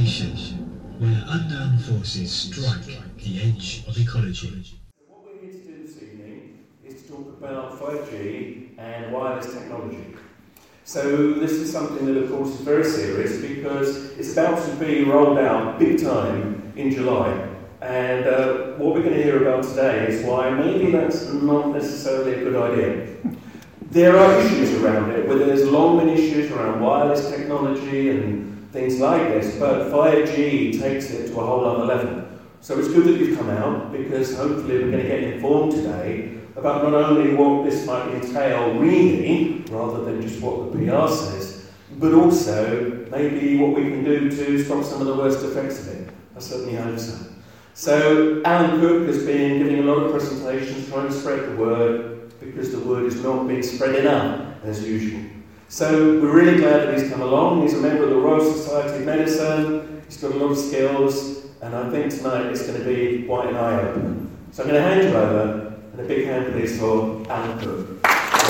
station, where unknown forces strike the edge of ecology. What we're here to do this evening is to talk about 5G and wireless technology. So this is something that of course is very serious because it's about to be rolled out big time in July. And what we're going to hear about today is why maybe that's not necessarily a good idea. There are issues around it, where there's long been issues around wireless technology and things like this, but 5G takes it to a whole other level. So it's good that you've come out, because hopefully we're going to get informed today about not only what this might entail really, rather than just what the PR says, but also maybe what we can do to stop some of the worst effects of it. I certainly hope so. So Alan Cook has been giving a lot of presentations trying to spread the word, because the word is not being spread enough, as usual. So we're really glad that he's come along. He's a member of the Royal Society of Medicine, he's got a lot of skills, and I think tonight it's going to be quite an eye-opener. So I'm going to hand you over, and a big hand please for Alan Cook.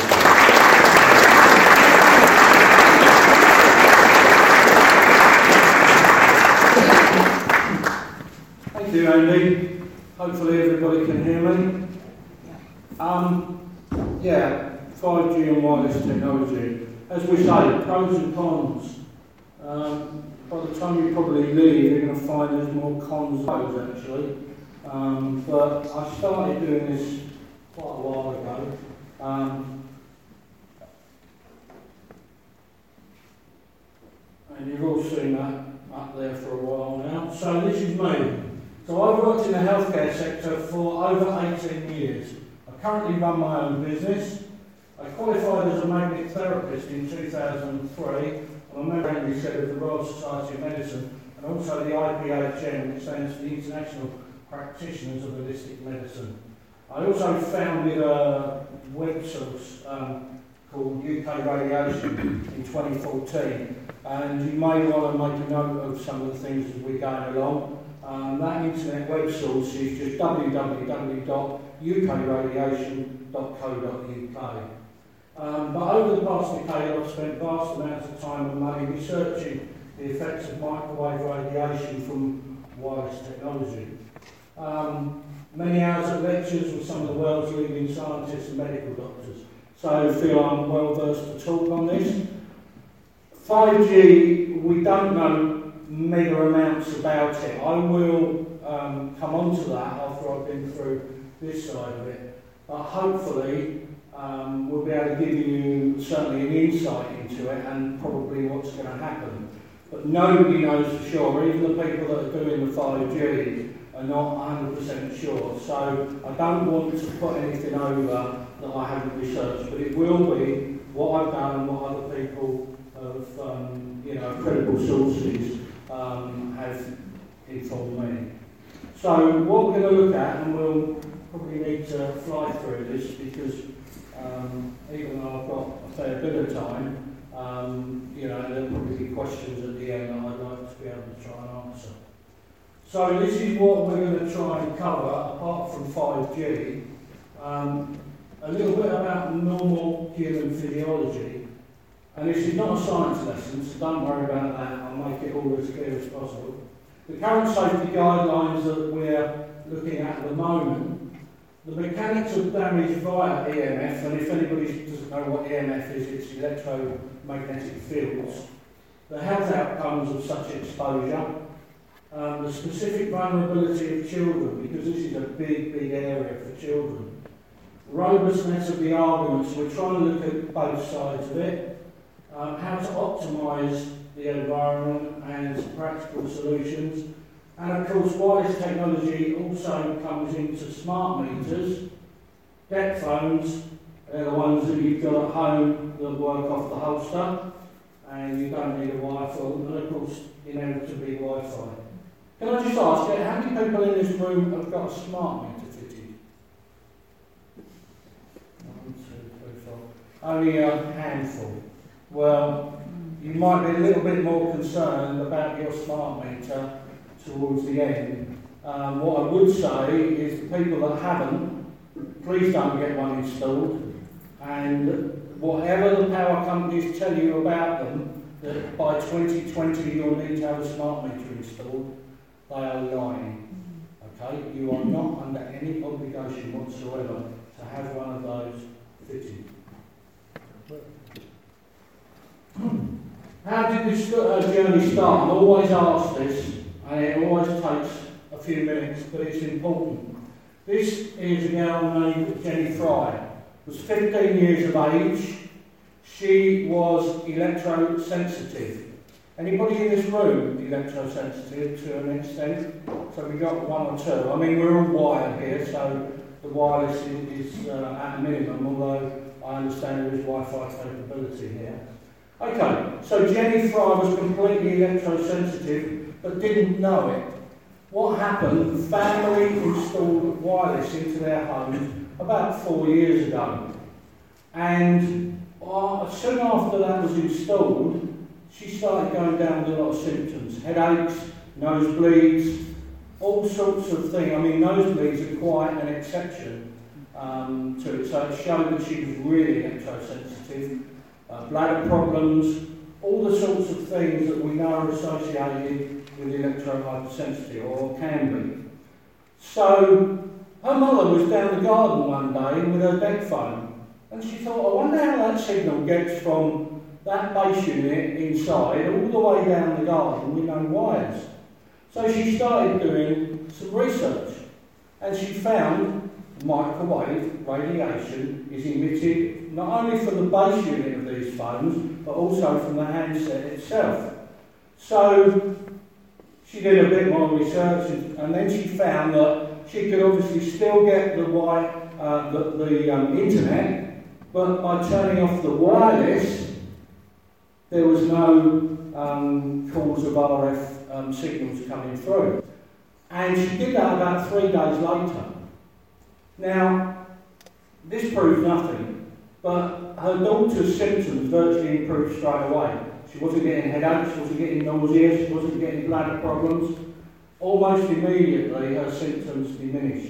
Thank you, Andy. Hopefully everybody can hear me. 5G and wireless technology. As we say, pros and cons. By the time you probably leave, you're going to find there's more cons than pros, actually. But I started doing this quite a while ago. And you've all seen that up there for a while now. So this is me. So I've worked in the healthcare sector for over 18 years. I currently run my own business. I qualified as a magnetic therapist in 2003. I'm a member, as we said, of the Royal Society of Medicine, and also the IPHM, which stands for the International Practitioners of Holistic Medicine. I also founded a web source called UK Radiation in 2014, and you may want to make a note of some of the things as we're going along. That internet web source is just www.ukradiation.co.uk. But over the past decade, I've spent vast amounts of time and money researching the effects of microwave radiation from wireless technology. Many hours of lectures with some of the world's leading scientists and medical doctors. So I feel I'm well versed to talk on this. 5G, we don't know mega amounts about it. I will come on to that after I've been through this side of it. But hopefully we'll be able to give you certainly an insight into it and probably what's going to happen. But nobody knows for sure. Even the people that are doing the 5G are not 100% sure. So I don't want to put anything over that I haven't researched. But it will be what I've done and what other people of credible sources have informed me. So what we're going to look at, and we'll probably need to fly through this because even though I've got a fair bit of time, there'll probably be questions at the end that I'd like to be able to try and answer. So this is what we're going to try and cover, apart from 5G, a little bit about normal human physiology. And this is not a science lesson, so don't worry about that. I'll make it all as clear as possible. The current safety guidelines that we're looking at the moment, the mechanics of damage via EMF, and if anybody doesn't know what EMF is, it's electromagnetic fields, the health outcomes of such exposure, the specific vulnerability of children, because this is a big, big area for children, robustness of the arguments, we're trying to look at both sides of it, how to optimise the environment and practical solutions. And of course, wireless technology also comes into smart meters, DECT phones, they're the ones that you've got at home that work off the holster, and you don't need a wire for them, and of course, inevitably Wi-Fi. Can I just ask, how many people in this room have got a smart meter fitted? 1, 2, 3, 4. Only a handful. Well, you might be a little bit more concerned about your smart meter towards the end. What I would say is the people that haven't, please don't get one installed, and whatever the power companies tell you about them, that by 2020 you'll need to have a smart meter installed, they are lying. Okay? You are not under any obligation whatsoever to have one of those fitted. How did this journey start? I'm always asked this, and it always takes a few minutes, but it's important. This is a girl named Jenny Fry. Was 15 years of age. She was electrosensitive. Anybody in this room electrosensitive to an extent? So we got one or two. I mean, we're all wired here, so the wireless is at a minimum, although I understand there is Wi-Fi capability here. Okay, so Jenny Fry was completely electrosensitive, but didn't know it. What happened, the family installed wireless into their home about 4 years ago. And soon after that was installed, she started going down with a lot of symptoms. Headaches, nosebleeds, all sorts of things. I mean, nosebleeds are quite an exception to it. So it showed that she was really electrosensitive. Bladder problems, all the sorts of things that we know are associated with electrohypersensitivity, or can be. So her mother was down the garden one day with her deck phone, and she thought, I wonder how that signal gets from that base unit inside all the way down the garden with no wires. So she started doing some research, and she found microwave radiation is emitted not only from the base unit of these phones, but also from the handset itself. So she did a bit more research, and then she found that she could obviously still get the internet, but by turning off the wireless, there was no cause of RF signals coming through. And she did that about 3 days later. Now, this proves nothing, but her daughter's symptoms virtually improved straight away. She wasn't getting headaches, she wasn't getting nausea, she wasn't getting bladder problems. Almost immediately her symptoms diminished.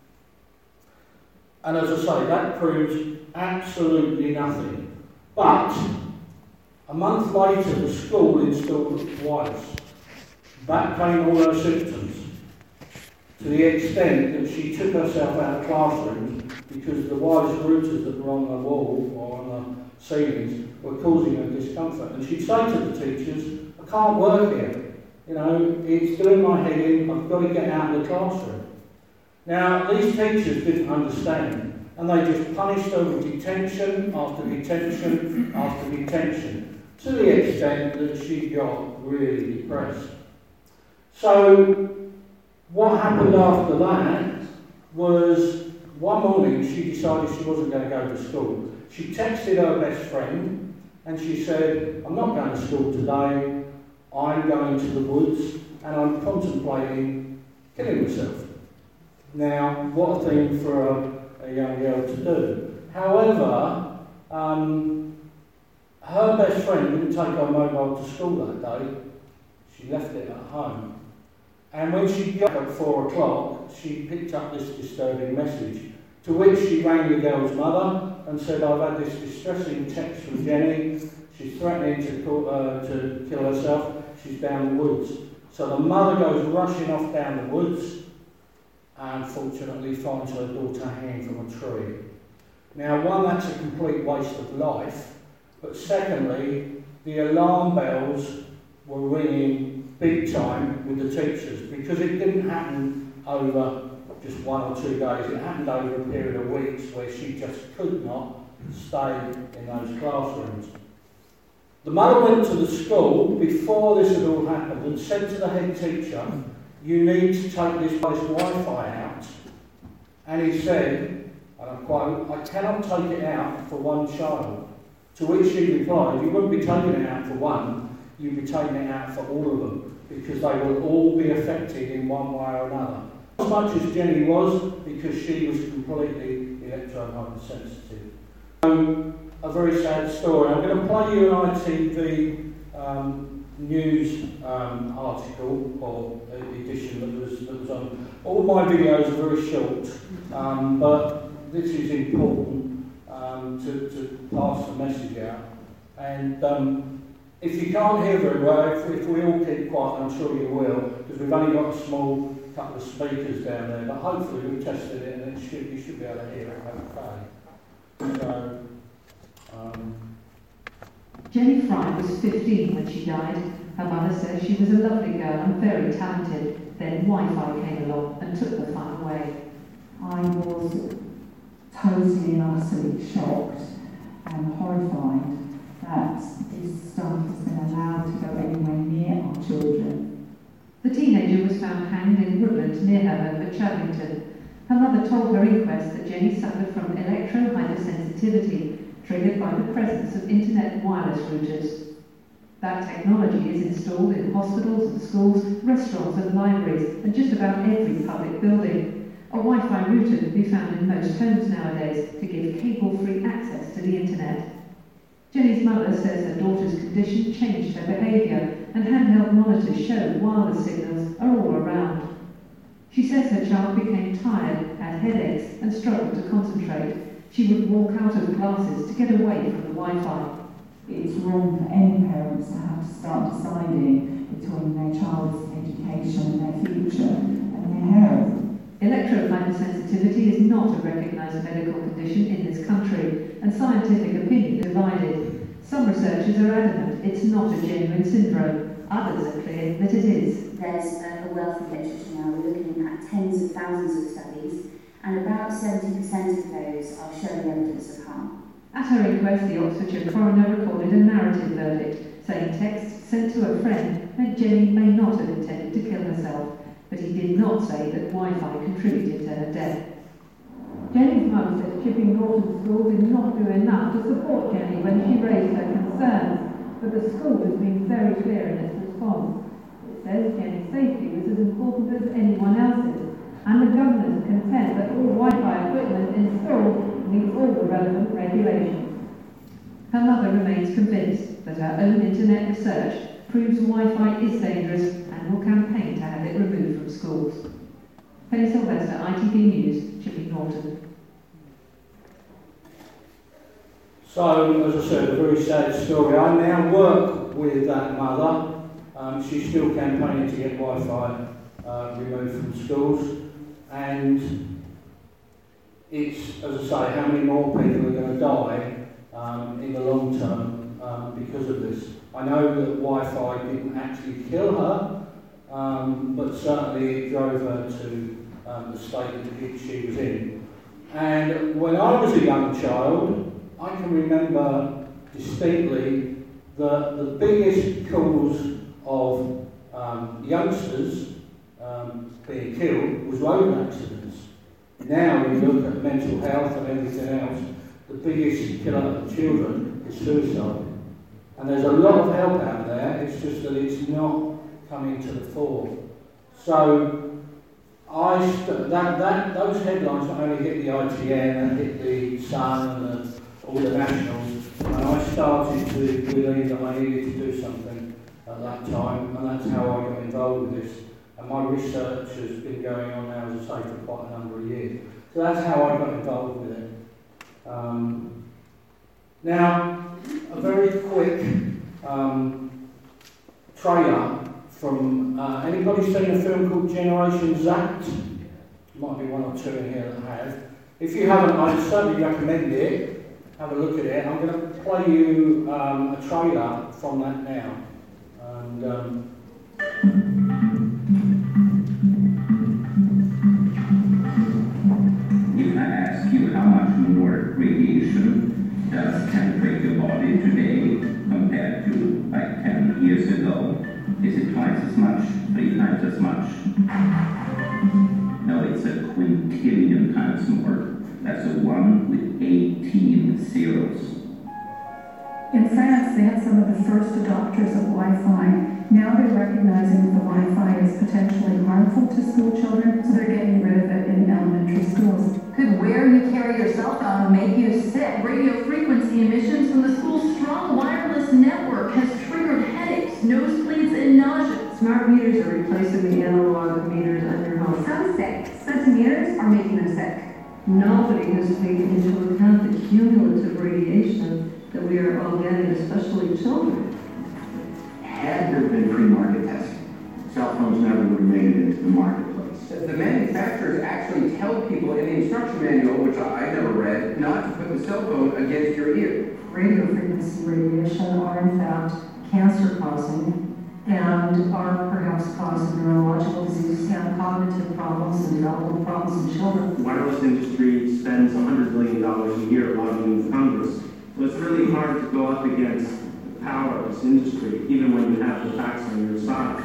And as I say, that proves absolutely nothing. But a month later the school installed wireless. Back came all her symptoms, to the extent that she took herself out of classrooms because the wireless routers that were on the wall or on the ceilings were causing her discomfort. And she'd say to the teachers, I can't work here. You know, it's doing my head in, I've got to get out of the classroom. Now, these teachers didn't understand, and they just punished her with detention after detention after detention, to the extent that she got really depressed. So, what happened after that was, one morning she decided she wasn't going to go to school. She texted her best friend and she said, I'm not going to school today, I'm going to the woods and I'm contemplating killing myself. Now, what a thing for a young girl to do. However, her best friend didn't take her mobile to school that day, she left it at home. And when she got up at 4 o'clock, she picked up this disturbing message, to which she rang the girl's mother and said, I've had this distressing text from Jenny, she's threatening to kill herself, she's down the woods. So the mother goes rushing off down the woods and fortunately finds her daughter hanging from a tree. Now, one, that's a complete waste of life, but secondly, the alarm bells were ringing big time with the teachers, because it didn't happen over just 1 or 2 days, it happened over a period of weeks where she just could not stay in those classrooms. The mother went to the school before this had all happened and said to the head teacher, you need to take this place Wi-Fi out. And he said, and I quote, I cannot take it out for one child. To which she replied, you wouldn't be taking it out for one, you'd be taking it out for all of them, because they will all be affected in one way or another. As much as Jenny was, because she was completely electrohypersensitive. A very sad story. I'm going to play you an ITV news article or edition that was on. All my videos are very short, but this is important to pass the message out. And If you can't hear very well, if we all keep quiet, I'm sure you will, because we've only got a small couple of speakers down there, but hopefully we've tested it and you should be able to hear it okay. So, Jenny Fry was 15 when she died. Her mother says she was a lovely girl and very talented. Then Wi-Fi came along and took the fun away. I was totally and utterly shocked and horrified that this stuff has been allowed to go anywhere near our children. The teenager was found hanged in Woodland near her home at Chadwington. Her mother told her inquest that Jenny suffered from electro-hypersensitivity triggered by the presence of internet wireless routers. That technology is installed in hospitals and schools, restaurants and libraries, and just about every public building. A Wi-Fi router can be found in most homes nowadays to give cable-free access to the internet. Jenny's mother says her daughter's condition changed her behaviour, and handheld monitors show wireless signals are all around. She says her child became tired, had headaches, and struggled to concentrate. She would walk out of classes to get away from the Wi-Fi. It's wrong for any parents to have to start deciding between their child's education and their future and their health. Electro-hypersensitivity is not a recognised medical condition in this country, and scientific opinion is divided. Some researchers are adamant it's not a genuine syndrome. Others are clear that it is. There's a wealth of literature now. We're looking at tens of thousands of studies, and about 70% of those are showing evidence of harm. At her inquest, the Oxfordshire coroner recorded a narrative verdict, saying texts sent to a friend meant Jenny may not have intended to kill herself, but he did not say that Wi-Fi contributed to her death. Jenny's mum says Chipping Norton School did not do enough to support Jenny when she raised her concerns, but the school has been very clear in its response. It says Jenny's safety was as important as anyone else's, and the government is content that all Wi-Fi equipment installed meets all the relevant regulations. Her mother remains convinced that her own internet research proves Wi-Fi is dangerous and will campaign to have it removed from schools. Penny Sylvester, ITV News, Chipping Norton. So, as I said, a very sad story. I now work with that mother. She's still campaigning to get Wi-Fi removed from schools. And it's, as I say, how many more people are going to die in the long term because of this. I know that Wi-Fi didn't actually kill her, but certainly it drove her to the state that she was in. And when I was a young child, I can remember distinctly the biggest cause of youngsters being killed was road accidents. Now, when you look at mental health and everything else, the biggest killer of children is suicide. And there's a lot of help out there, it's just that it's not coming to the fore. So, those headlines not only hit the ITN and hit the Sun and all the nationals, and I started to believe that I needed to do something at that time, and that's how I got involved with this. And my research has been going on now, as I say, for quite a number of years. So that's how I got involved with it. Now, a very quick trailer from, anybody seen a film called Generation Zapped? Might be one or two in here that have. If you haven't, I'd certainly recommend it. Have a look at it. I'm going to play you a trailer from that now. And if I ask you how much more radiation does penetrate your body today compared to like 10 years ago, is it twice as much, 3 times as much? No, it's a quintillion times more. That's a 1 with 18 zeros. In France, they had some of the first adopters of Wi-Fi. Now they're recognizing that the Wi-Fi is potentially harmful to school children, so they're getting rid of it in elementary schools. Could where you carry your cell phone make you sick? Radio frequency emissions from the school's strong wireless network has triggered headaches, nosebleeds, and nausea. Smart meters are replacing the analog meters on your home. Some say centimeters are making them sick. Nobody has taken into account the cumulative radiation that we are all getting, especially children. Had there been free market testing, cell phones never would have made it into the marketplace. The manufacturers actually tell people in the instruction manual, which I never read, not to put the cell phone against your ear. Radio frequency radiation are in fact cancer-causing and are perhaps causing neurological disease and cognitive problems and developmental problems in children. The wireless industry spends $100 million a year lobbying Congress. So it's really hard to go up against the power of this industry, even when you have the facts on your side.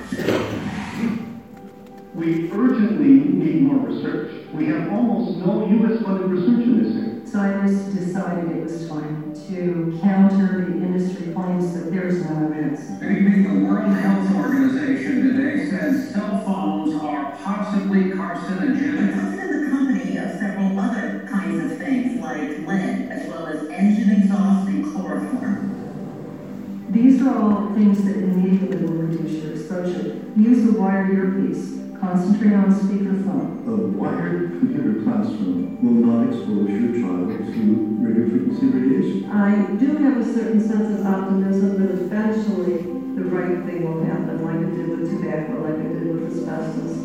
We urgently need more research. We have almost no U.S.-funded research in this area. Scientists decided it was time to counter the industry claims that there is no evidence. The World Health Organization today says cell phones are possibly carcinogenic. It's listed the company of several other kinds of things like lead, as well as engine exhaust and chloroform. These are all things that immediately will reduce your exposure. Use the wired earpiece. Concentrate on speakerphone. A wired computer classroom will not expose your child to radio frequency radiation. I do have a certain sense of optimism that eventually the right thing will happen, like it did with tobacco, like it did with asbestos.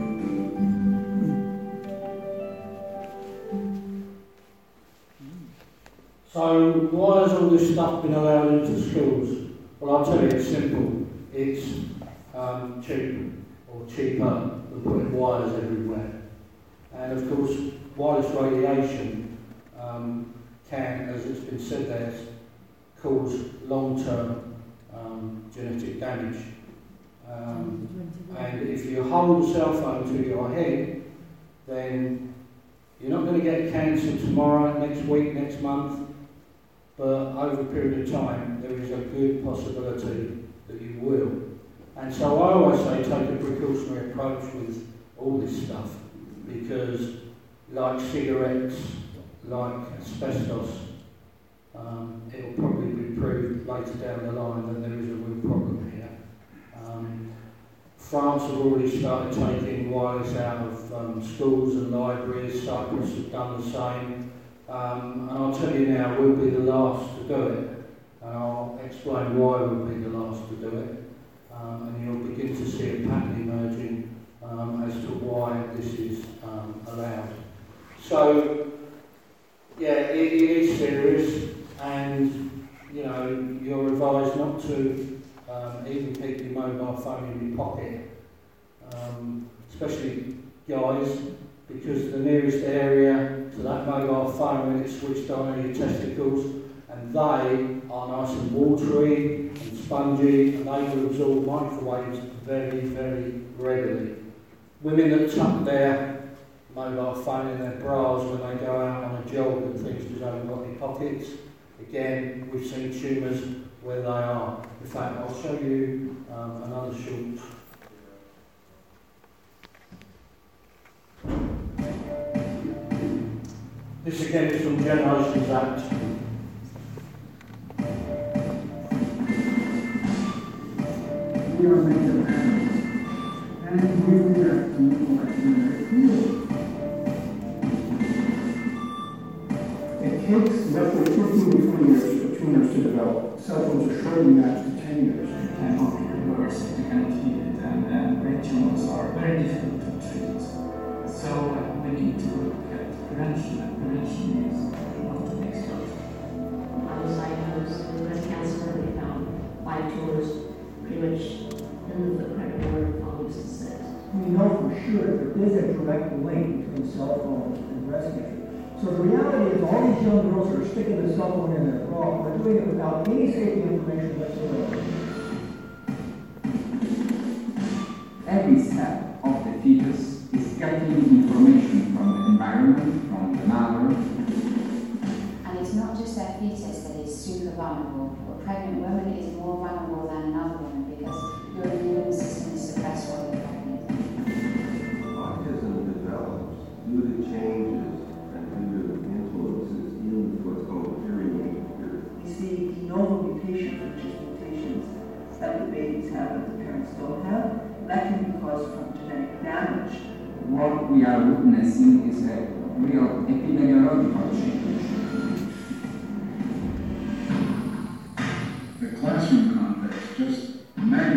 So why has all this stuff been allowed into schools? Well, I'll tell you, it's simple. It's cheap. Or cheaper than putting wires everywhere. And of course, wireless radiation can, as it's been said there, cause long-term genetic damage. And if you hold a cell phone to your head, then you're not going to get cancer tomorrow, next week, next month, but over a period of time, there is a good possibility that you will. And so I always say take a precautionary approach with all this stuff, because like cigarettes, like asbestos, it will probably be proved later down the line that there is a real problem here. France have already started taking wires out of schools and libraries. Cyprus have done the same. And I'll tell you now, we'll be the last to do it. And I'll explain why we'll be the last to do it. And you'll begin to see a pattern emerging as to why this is allowed. So, yeah, it is serious, and you know you're advised not to even keep your mobile phone in your pocket, especially guys, because the nearest area to that mobile phone when it's switched on are your testicles, and they are nice and watery and spongy, and they will absorb microwaves very, very readily. Women that tuck their mobile phone in their bras when they go out on a jog and things because they haven't got any pockets, again, we've seen tumours where they are. In fact, I'll show you another short. This again is from Generations Act. We are made of atoms, and we react to electromagnetic fields. It takes roughly 15 to 20 years for tumors to develop. Cell phones are shortly matched to 10 years. It cannot be reversed, you cannot heal it, and brain tumors are very difficult to treat. So we need to look at prevention, and prevention is not the next step. I was diagnosed with breast cancer, and they found 5 tumors pretty much in the footprint of where the phone used to sit. We know for sure that there is a direct link between cell phones and breast cancer. So the reality is all these young girls are sticking the cell phone in their bra, they're doing it without any safety information whatsoever. Every step of the fetus is getting information from the environment, from the mother. And it's not just their fetus that is super vulnerable, but pregnant women is more vulnerable than another woman because your immune system is suppressed while you're pregnant. Autism develops due to changes and due to influences in what's called hearing aid. You see de novo mutations, which is mutations that the babies have that the parents don't have, that can be caused from genetic damage. What we are witnessing is a real epidemiological change. The classroom context just magnifies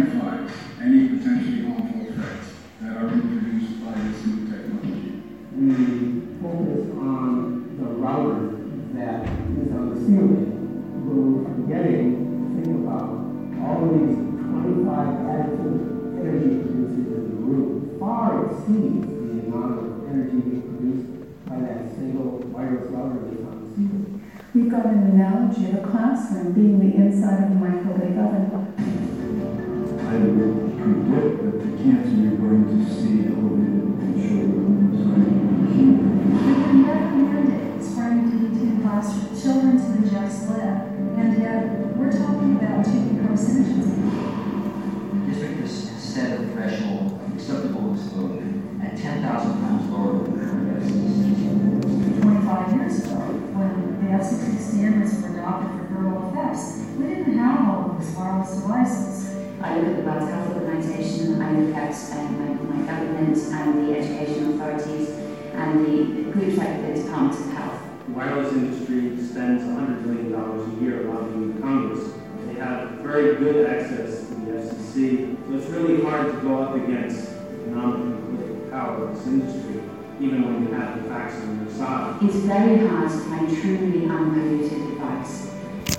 used by this new technology? We focus on the router that is on the ceiling. We're forgetting to think about all of these 25 additive energy producers in the room. Far exceeds the amount of energy being produced by that single wireless router that's on the ceiling. We've got an analogy of a classroom being the inside of a microwave oven. I would predict that the cancer you're going to see elevated in children is going to be huge. We recommended spraying DDT in classroom children to ingest lead, and yet we're talking about 2 carcinogens. The district has set a threshold of acceptable exposure at 10,000 pounds lower than the current estimates. 25 years ago, when the FCC standards were adopted for thermal effects, we didn't have all of these wireless devices. I look at the World Health Organization, I look at my government and the education authorities and the groups like the Department of Health. The wireless industry spends $100 million a year lobbying Congress. They have very good access to the FCC, so it's really hard to go up against economic and political power of this industry, even when you have the facts on your side. It's very hard to find truly unpolluted device.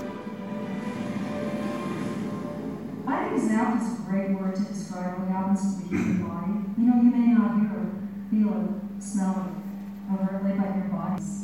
I think zap is a great word to describe what happens to the human body. You know, you may not hear it, feel it, smell it overtly, but your body's.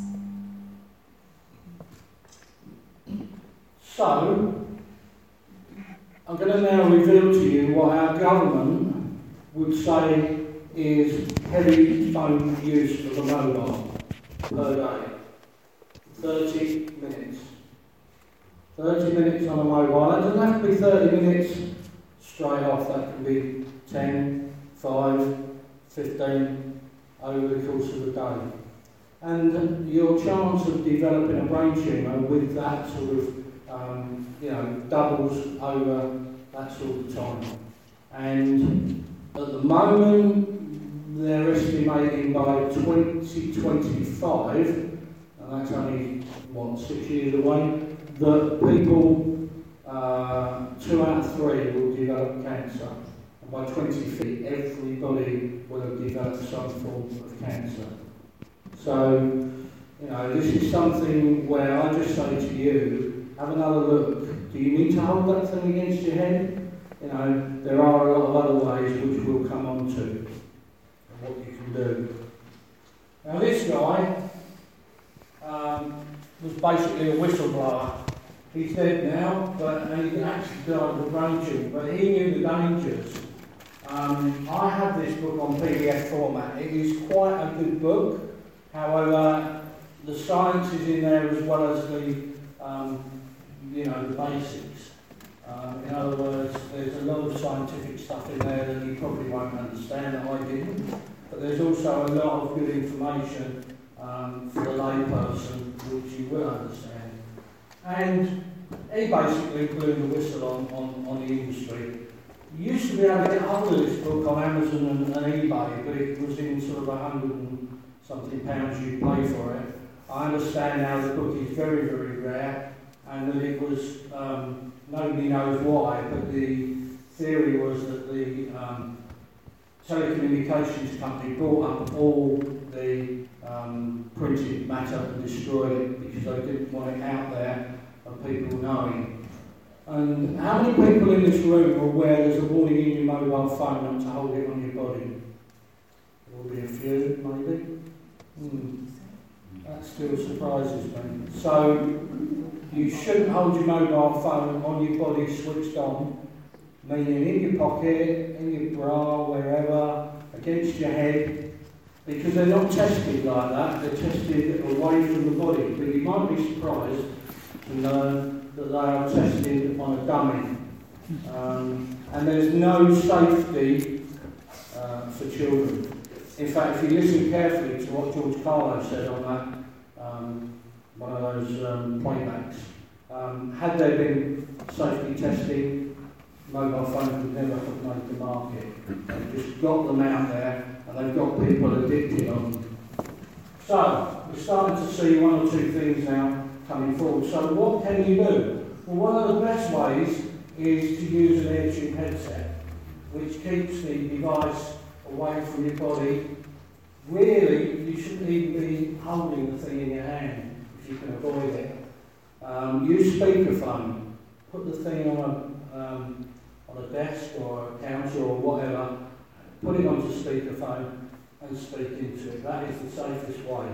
So, I'm going to now reveal to you what our government would say is heavy phone use of a mobile per day. 30 minutes. 30 minutes on a mobile. That doesn't have to be 30 minutes straight off. That can be 10, 5, 15 over the course of the day. And your chance of developing a brain tumour with that sort of doubles over that sort of time. And at the moment, they're estimating by 2025, and that's only, 6 years away, that people, 2 out of 3 will develop cancer. And by 2050, everybody will have developed some form of cancer. So, this is something where I just say to you, have another look. Do you need to hold that thing against your head? There are a lot of other ways which we'll come on to, and what you can do. Now this guy was basically a whistleblower. He's dead now, and he actually died of a brain tumour, but he knew the dangers. I have this book on PDF format. It is quite a good book. However, the science is in there as well as the the basics. In other words, there's a lot of scientific stuff in there that you probably won't understand, that I didn't. But there's also a lot of good information for the layperson which you will understand. And he basically blew the whistle on the industry. You used to be able to get hold of this book on Amazon and eBay, but it was in sort of £100 and something you pay for it. I understand now the book is very, very rare, and that it was, nobody knows why, but the theory was that the telecommunications company brought up all the printed matter and destroyed it because they didn't want it out there and people knowing. And how many people in this room are aware there's a warning in your mobile phone not to hold it on your body? There will be a few, maybe. That still surprises me. So, you shouldn't hold your mobile phone on your body switched on, meaning in your pocket, in your bra, wherever, against your head, because they're not tested like that, they're tested away from the body. But you might be surprised to learn that they are tested on a dummy. And there's no safety for children. In fact, if you listen carefully to what George Carlo said on that, one of those playbacks, had there been safety testing, mobile phones would never have made the market. They've just got them out there and they've got people addicted on them. So, we're starting to see one or two things now coming forward. So what can you do? Well, one of the best ways is to use an AirTube headset, which keeps the device away from your body. Really, you shouldn't even be holding the thing in your hand if you can avoid it. Use speakerphone. Put the thing on a desk or a counter or whatever. Put it onto speakerphone and speak into it. That is the safest way.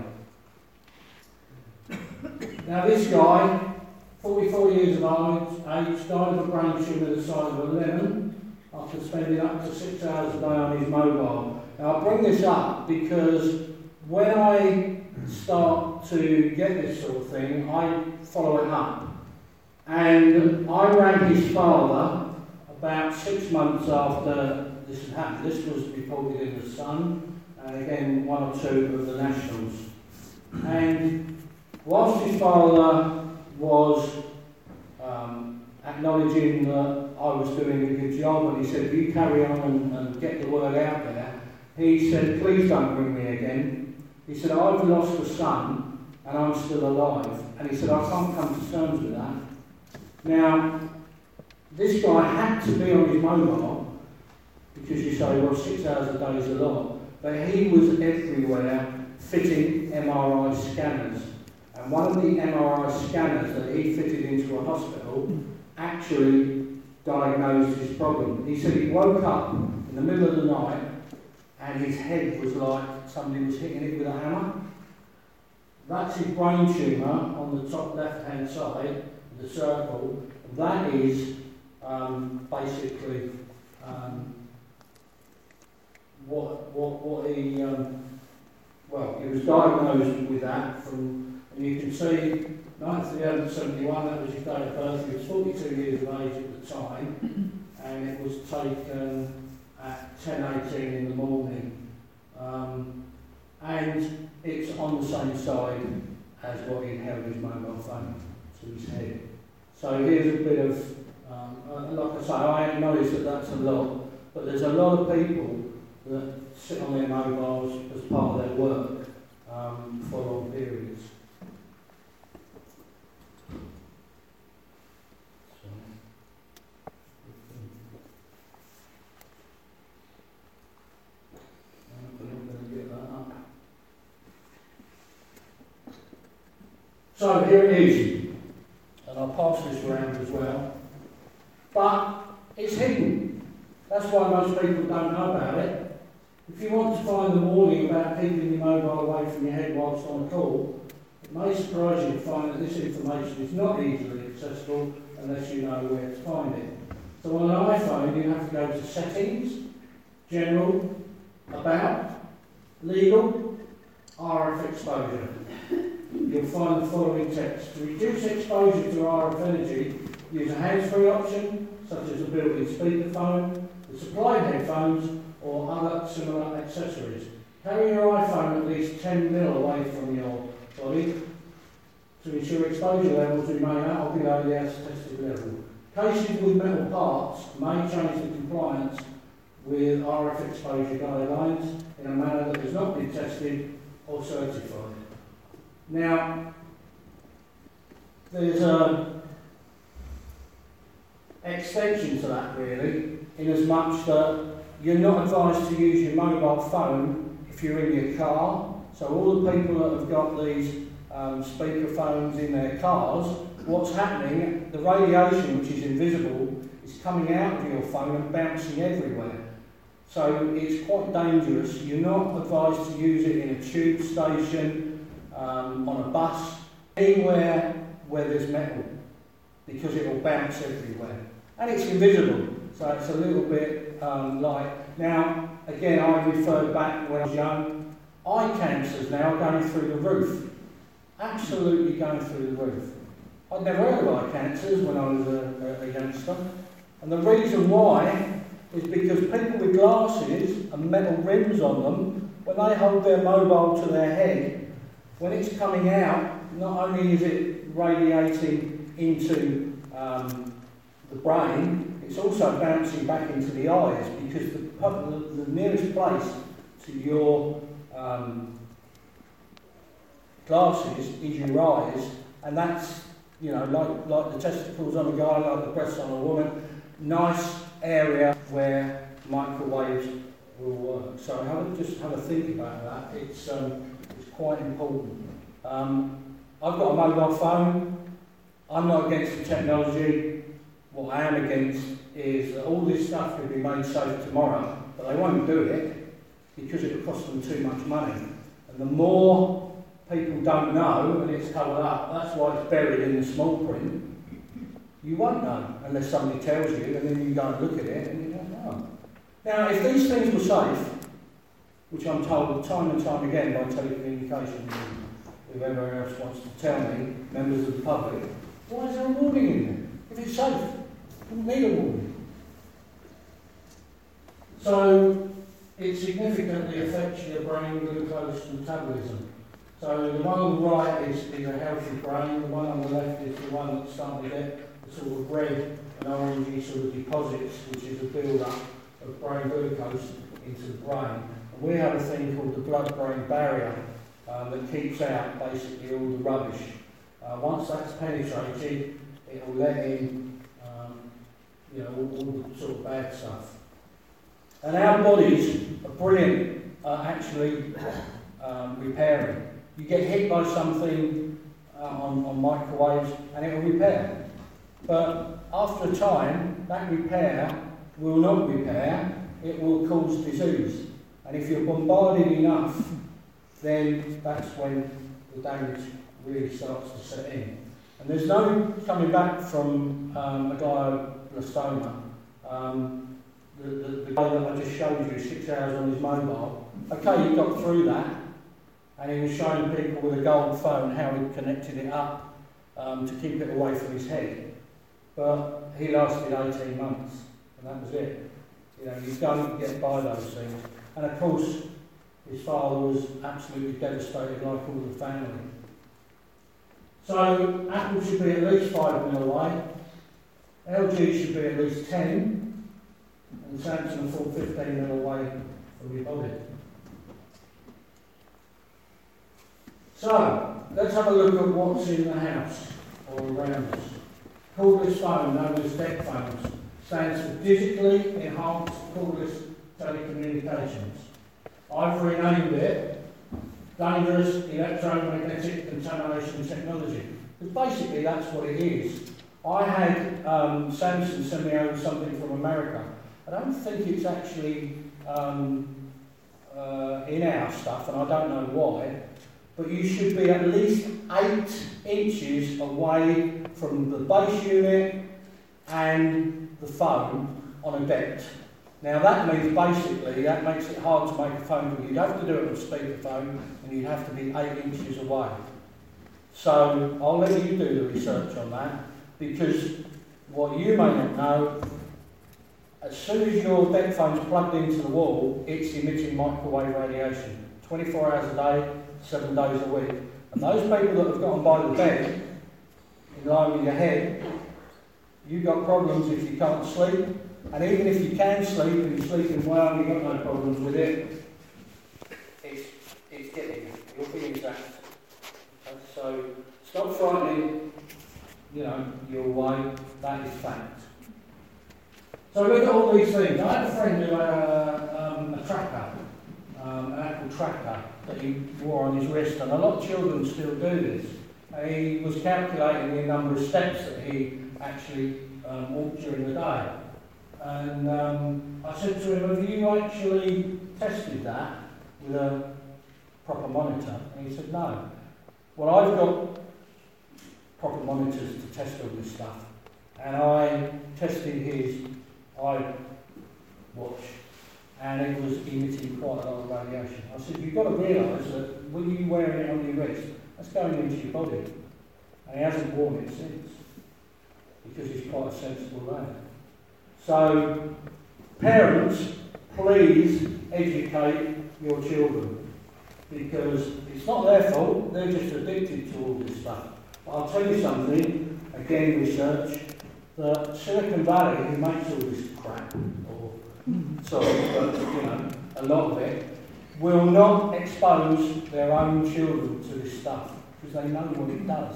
Now this guy, 44 years of age, died of a brain tumour the size of a lemon after spending up to 6 hours a day on his mobile. Now I bring this up because when I start to get this sort of thing, I follow it up. And I rang his father about 6 months after this had happened. This was reported in The Sun, and again 1 or 2 of the Nationals. And whilst his father was acknowledging that I was doing a good job, and he said, you carry on and get the word out there, he said, please don't ring me again. He said, I've lost a son and I'm still alive. And he said, I can't come to terms with that. Now, this guy had to be on his mobile, because you say, well, 6 hours a day is a lot, but he was everywhere fitting MRI scanners. And one of the MRI scanners that he fitted into a hospital actually diagnosed his problem. He said he woke up in the middle of the night and his head was like somebody was hitting it with a hammer. That's his brain tumour on the top left-hand side, the circle. That is basically what he, well, he was diagnosed with that from, and you can see 1971, that was his date of birth. He was 42 years of age at the time, and it was taken at 10:18 in the morning. And it's on the same side as what he held his mobile phone to his head. So here's a bit of, like I say, I acknowledge that that's a lot, but there's a lot of people that sit on their mobiles as part of their work for long periods. So here it is, and I'll pass this around as well, but it's hidden. That's why most people don't know about it. If you want to find the warning about keeping your mobile away from your head whilst on a call, it may surprise you to find that this information is not easily accessible unless you know where to find it. So on an iPhone you have to go to Settings, General, About, Legal, RF Exposure. You'll find the following text. To reduce exposure to RF energy, use a hands-free option, such as a built-in speakerphone, the supplied headphones, or other similar accessories. Carry your iPhone at least 10 mil away from your body to ensure exposure levels remain at or below the as-tested level. Cases with metal parts may change the compliance with RF exposure guidelines in a manner that has not been tested or certified. Now, there's an extension to that really, in as much that you're not advised to use your mobile phone if you're in your car. So all the people that have got these speaker phones in their cars, what's happening, the radiation, which is invisible, is coming out of your phone and bouncing everywhere. So it's quite dangerous. You're not advised to use it in a tube station, on a bus, anywhere where there's metal, because it will bounce everywhere. And it's invisible, so it's a little bit like... Now, again, I referred back when I was young, eye cancers now are going through the roof. Absolutely going through the roof. I'd never heard of eye cancers when I was a youngster. And the reason why is because people with glasses and metal rims on them, when they hold their mobile to their head, when it's coming out, not only is it radiating into the brain, it's also bouncing back into the eyes, because the nearest place to your glasses is your eyes, and that's, you know, like the testicles on a guy, like the breasts on a woman, nice area where microwaves will work. So just have a think about that. It's quite important. I've got a mobile phone. I'm not against the technology. What I am against is that all this stuff could be made safe tomorrow, but they won't do it because it will cost them too much money. And the more people don't know and it's covered up, that's why it's buried in the small print. You won't know unless somebody tells you, and then you go and look at it and you don't know. Now, if these things were safe, which I'm told time and time again by telecommunications and whoever else wants to tell me, members of the public, why is there a warning in there? If it's safe, you don't need a warning. So, it significantly affects your brain glucose metabolism. So the one on the right is a healthy brain, the one on the left is the one that's starting to get the sort of red and orangey sort of deposits, which is a build-up of brain glucose into the brain. And we have a thing called the blood-brain barrier that keeps out basically all the rubbish. Once that's penetrated, it will let in all the sort of bad stuff. And our bodies are brilliant at actually repairing. You get hit by something on microwaves and it will repair. But after a time, that repair will not repair, it will cause disease. And if you're bombarded enough, then that's when the damage really starts to set in. And there's no coming back from a glioblastoma. The guy that I just showed you, 6 hours on his mobile, okay, he got through that, and he was showing people with a gold phone how he connected it up to keep it away from his head. But he lasted 18 months, and that was it. You know, you don't get by those things. And of course, his father was absolutely devastated, like all the family. So, Apple should be at least 5 mil away, LG should be at least 10, and Samsung fall 15 mil away from your body. So, let's have a look at what's in the house or around us. Cordless phone, known as DEC phones, stands for Digitally Enhanced Cordless Telecommunications. I've renamed it Dangerous Electromagnetic Contamination Technology, because basically that's what it is. I had Samsung send me over something from America. I don't think it's actually in our stuff, and I don't know why, but you should be at least 8 inches away from the base unit and the phone on a DECT. Now that means basically, that makes it hard to make a phone call. You'd have to do it on speakerphone and you'd have to be 8 inches away. So I'll let you do the research on that, because what you may not know, as soon as your DECT phone's plugged into the wall, it's emitting microwave radiation. 24 hours a day, 7 days a week. And those people that have gotten by the bed, in line with your head, you've got problems if you can't sleep. And even if you can sleep and you're sleeping well and you've got no problems with it, it's getting you. You'll be intact. So stop frightening, your way. That is fact. So look at all these things. I had a friend who had a tracker, an Apple tracker that he wore on his wrist, and a lot of children still do this. He was calculating the number of steps that he actually walked during the day. And I said to him, have you actually tested that with a proper monitor? And he said, no. Well, I've got proper monitors to test all this stuff. And I tested his iWatch, and it was emitting quite a lot of radiation. I said, you've got to realise that when you're wearing it on your wrist, that's going into your body. And he hasn't worn it since, because he's quite a sensible lad. So, parents, please educate your children, because it's not their fault, they're just addicted to all this stuff. But I'll tell you something, again research, that Silicon Valley, who makes all this crap, but a lot of it, will not expose their own children to this stuff, because they know what it does.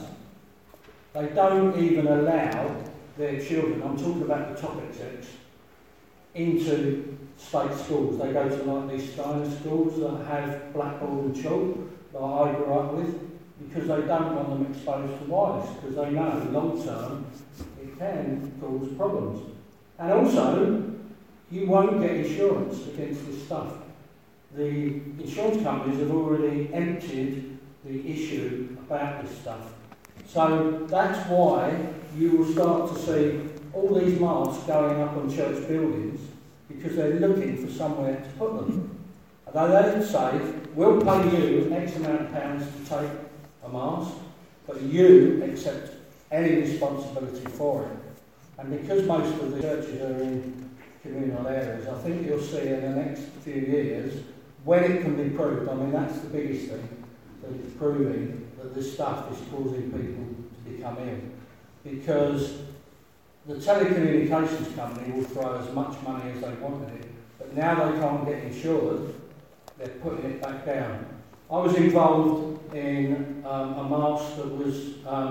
They don't even allow their children, I'm talking about the top execs, into state schools. They go to like these Steiner schools that have blackboard and chalk that I grew up with, because they don't want them exposed to wireless, because they know long term it can cause problems. And also, you won't get insurance against this stuff. The insurance companies have already emptied the issue about this stuff. So that's why you will start to see all these masks going up on church buildings, because they're looking for somewhere to put them. And they can say, we'll pay you X amount of pounds to take a mask, but you accept any responsibility for it. And because most of the churches are in communal areas, I think you'll see in the next few years, when it can be proved, I mean that's the biggest thing, that it's proving that this stuff is causing people to become ill. Because the telecommunications company will throw as much money as they want at it, but now they can't get insured, they're putting it back down. I was involved in a mask that was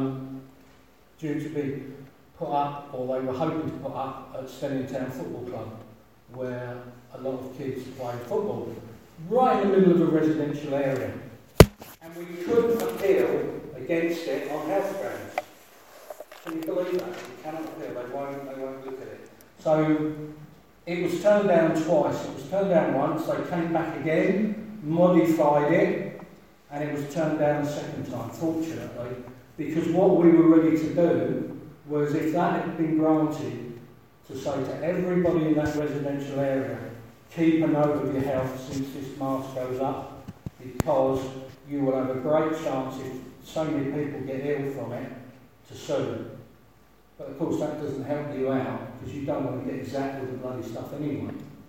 due to be put up, or they were hoping to put up at Stenning Town Football Club, where a lot of kids play football, right in the middle of a residential area. And we could appeal against it on health grounds. Can you believe that? You cannot appeal, they won't look at it. So it was turned down twice. It was turned down once, they came back again, modified it, and it was turned down a second time, fortunately, because what we were ready to do was, if that had been granted, to say to everybody in that residential area, keep a note of your health since this mask goes up, because you will have a great chance, if so many people get ill from it, to sue. But of course that doesn't help you out, because you don't want to get zapped with the bloody stuff anyway.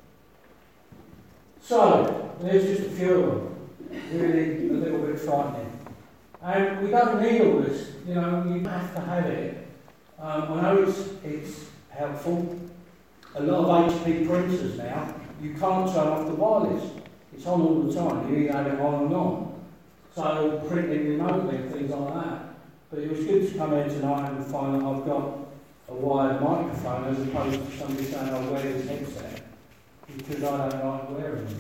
So, there's just a few of them, really a little bit frightening. And we don't need all this, you know, you have to have it. I know it's helpful. A lot of HP printers now, you can't turn off the wireless. It's on all the time, you either have it on or not. So printing remotely and things like that. But it was good to come in tonight and find that I've got a wired microphone, as opposed to somebody saying I'll wear this headset, because I don't like wearing them.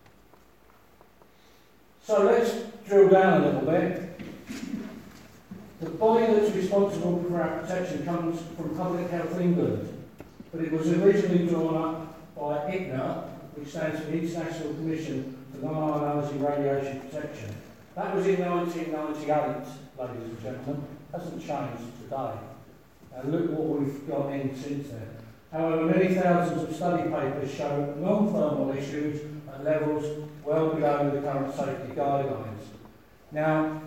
So let's drill down a little bit. The body that's responsible for our protection comes from Public Health England, but it was originally drawn up by ICNIRP, which stands for the International Commission for Non-Ionising Radiation Protection. That was in 1998, ladies and gentlemen. Hasn't changed today. And look what we've got in since then. However, many thousands of study papers show non-thermal issues at levels well below the current safety guidelines. Now,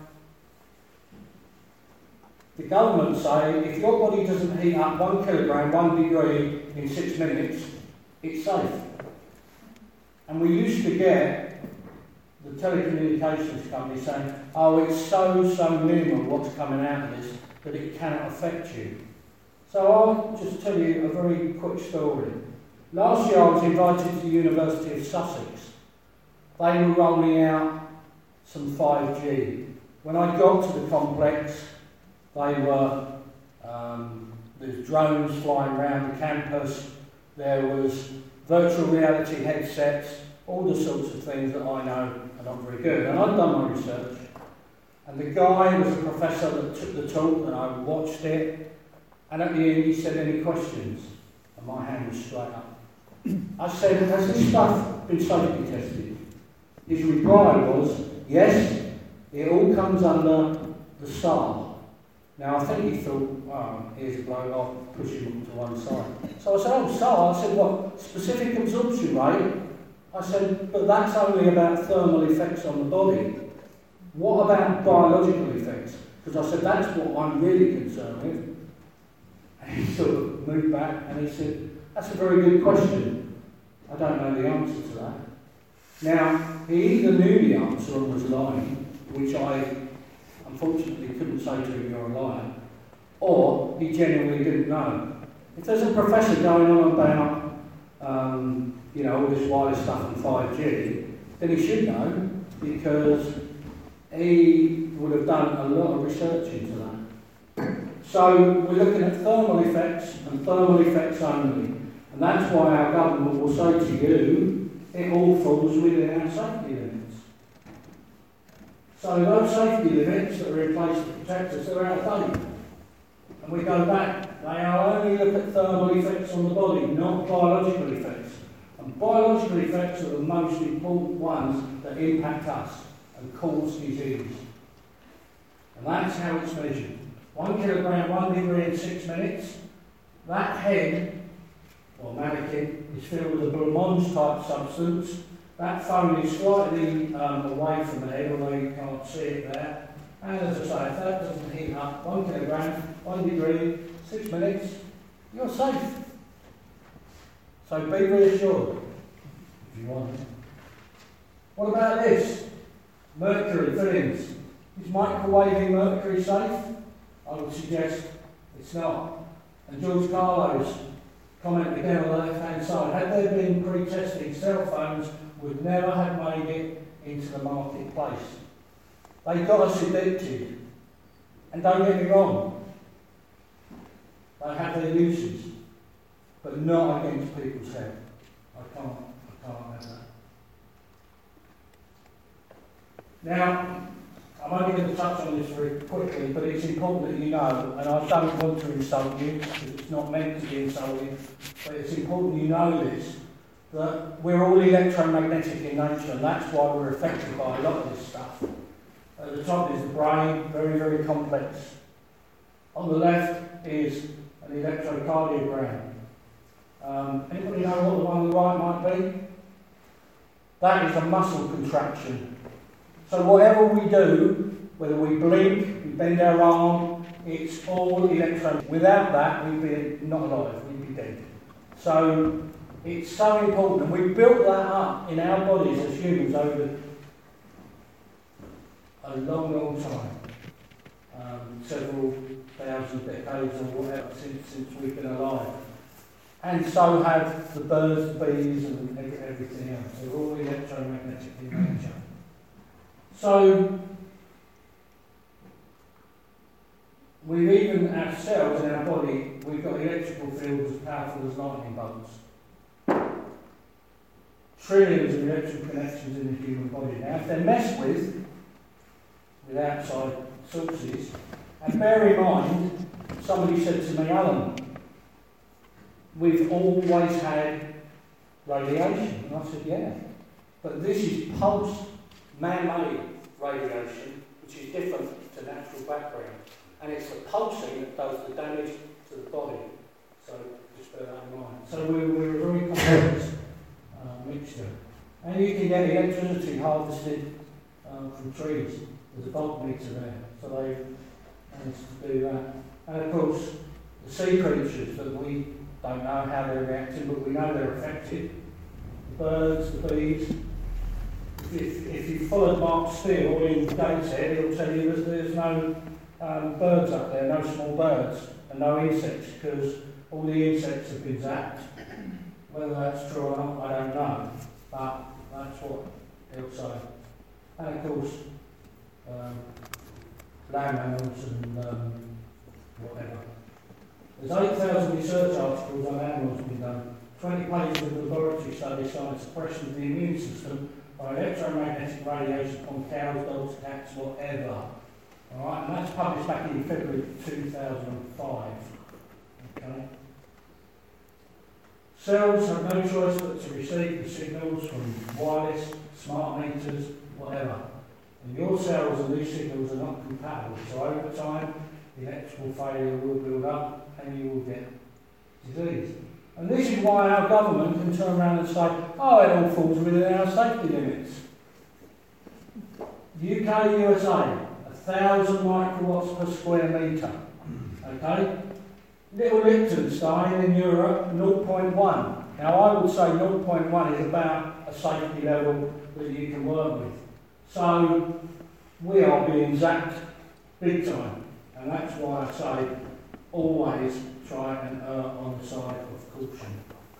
the government say if your body doesn't heat up 1 kilogram, 1 degree in 6 minutes, it's safe. And we used to get the telecommunications company saying, oh, it's so minimal what's coming out of this that it cannot affect you. So I'll just tell you a very quick story. Last year I was invited to the University of Sussex. They were rolling out some 5G. When I got to the complex, they were, there's drones flying around the campus, there was virtual reality headsets, all the sorts of things that I know are not very good. And I'd done my research, and the guy was a professor that took the talk, and I watched it, and at the end he said, any questions? And my hand was straight up. I said, has this stuff been safety tested? His reply was, yes, it all comes under the SAR. Now I think he thought, oh, here's a bloke, I'll push him to one side. So I said, oh, SAR? I said, what, specific absorption rate? I said, but that's only about thermal effects on the body. What about biological effects? Because I said, that's what I'm really concerned with. And he sort of moved back and he said, that's a very good question. I don't know the answer to that. Now, he either knew the answer and was lying, which I unfortunately couldn't say to him, you're a liar, or he genuinely didn't know. If there's a professor going on about, all this wireless stuff and 5G, then he should know, because he would have done a lot of research into that. So we're looking at thermal effects and thermal effects only. And that's why our government will say to you, it all falls within our safety limits. So those safety limits that are in place to protect us are out of date. And we go back. They are only look at thermal effects on the body, not biological effects. And biological effects are the most important ones that impact us and cause disease. And that's how it's measured. 1 kilogram, 1 degree in 6 minutes. That head, or mannequin, is filled with a Blancmange type substance. That phone is slightly away from the head, although you can't see it there. And as I say, if that doesn't heat up, 1 kilogram, 1 degree, 6 minutes, you're safe. So be reassured, if you want. What about this? Mercury fillings. Is microwaving mercury safe? I would suggest it's not. And George Carlo's comment again on the left-hand side, had there been pre-testing, cell phones would never have made it into the marketplace. They got us addicted. And don't get me wrong, they have their uses, but not against people's health. I can't have that. Now, I'm only going to touch on this very quickly, but it's important that you know, and I don't want to insult you, because it's not meant to be insulting, but it's important you know this, that we're all electromagnetic in nature, and that's why we're affected by a lot of this stuff. At the top is the brain, very, very complex. On the left is an electrocardiogram. Anybody know what the one on the right might be? That is a muscle contraction. So whatever we do, whether we blink, we bend our arm, it's all electron. Without that, we'd be not alive, we'd be dead. So it's so important, and we built that up in our bodies as humans over a long, long time, several thousand decades or whatever since we've been alive. And so have the birds, the bees, and everything else. They're all electromagnetic in nature. So, we've even ourselves in our body, we've got electrical fields as powerful as lightning bolts. Trillions of electrical connections in the human body. Now, if they're messed with outside sources, and bear in mind, somebody said to me, Alan, we've always had radiation. And I said, yeah. But this is pulse man-made radiation, which is different to natural background. And it's the pulsing that does the damage to the body. So just bear that in mind. So we're a very complex mixture. And you can get electricity harvested from trees. There's a voltmeter there. So they managed to do that. And of course, the sea creatures that we don't know how they're reacting, but we know they're affected. The birds, the bees. If you followed Mark Steele in Gateshead, he'll tell you that there's no birds up there, no small birds, and no insects, because all the insects have been zapped. Whether that's true or not, I don't know, but that's what he'll say. And of course, land animals and whatever. There's 8,000 research articles on animals been done, 20 pages of laboratory studies on the suppression of the immune system by electromagnetic radiation on cows, dogs, cats, whatever. Alright, and that's published back in February 2005. Okay. Cells have no choice but to receive the signals from wireless, smart meters, whatever. And your cells and these signals are not compatible, so over time, electrical failure will build up and you will get disease. And this is why our government can turn around and say, oh, it all falls within our safety limits. UK, USA, 1,000 microwatts per square metre. Okay? Little Liechtenstein in Europe, 0.1. Now I would say 0.1 is about a safety level that you can work with. So we are being zapped big time. And that's why I say always try and err on the side of caution.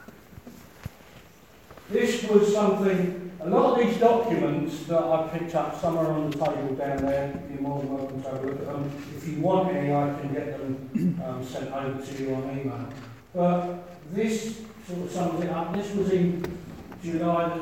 This was something, a lot of these documents that I picked up, some are on the table down there, you're more than welcome to have a look at them. If you want any, I can get them sent over to you on email. But this sort of sums it up. This was in July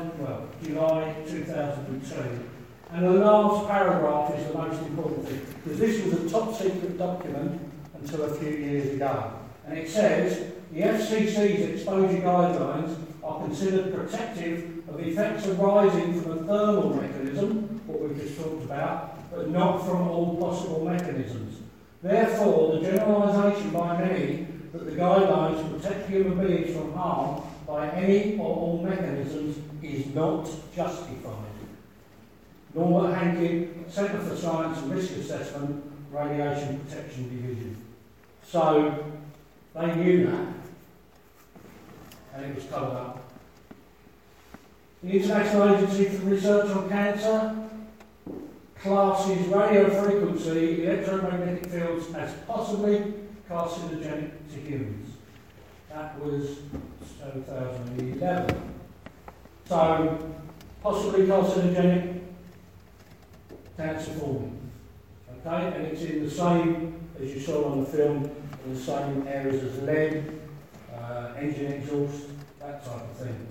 2002. And the last paragraph is the most important thing, because this was a top secret document until a few years ago. And it says, the FCC's exposure guidelines are considered protective of effects arising from a thermal mechanism, what we've just talked about, but not from all possible mechanisms. Therefore, the generalisation by many that the guidelines protect human beings from harm by any or all mechanisms is not justified. Norbert Hankin, Centre for Science and Risk Assessment, Radiation Protection Division. So, they knew that, and it was covered up. The International Agency for Research on Cancer classes radio frequency electromagnetic fields as possibly carcinogenic to humans. That was 2011. So, possibly carcinogenic, cancer forming. Okay, and it's in the same, as you saw on the film, in the same areas as lead, engine exhaust, that type of thing.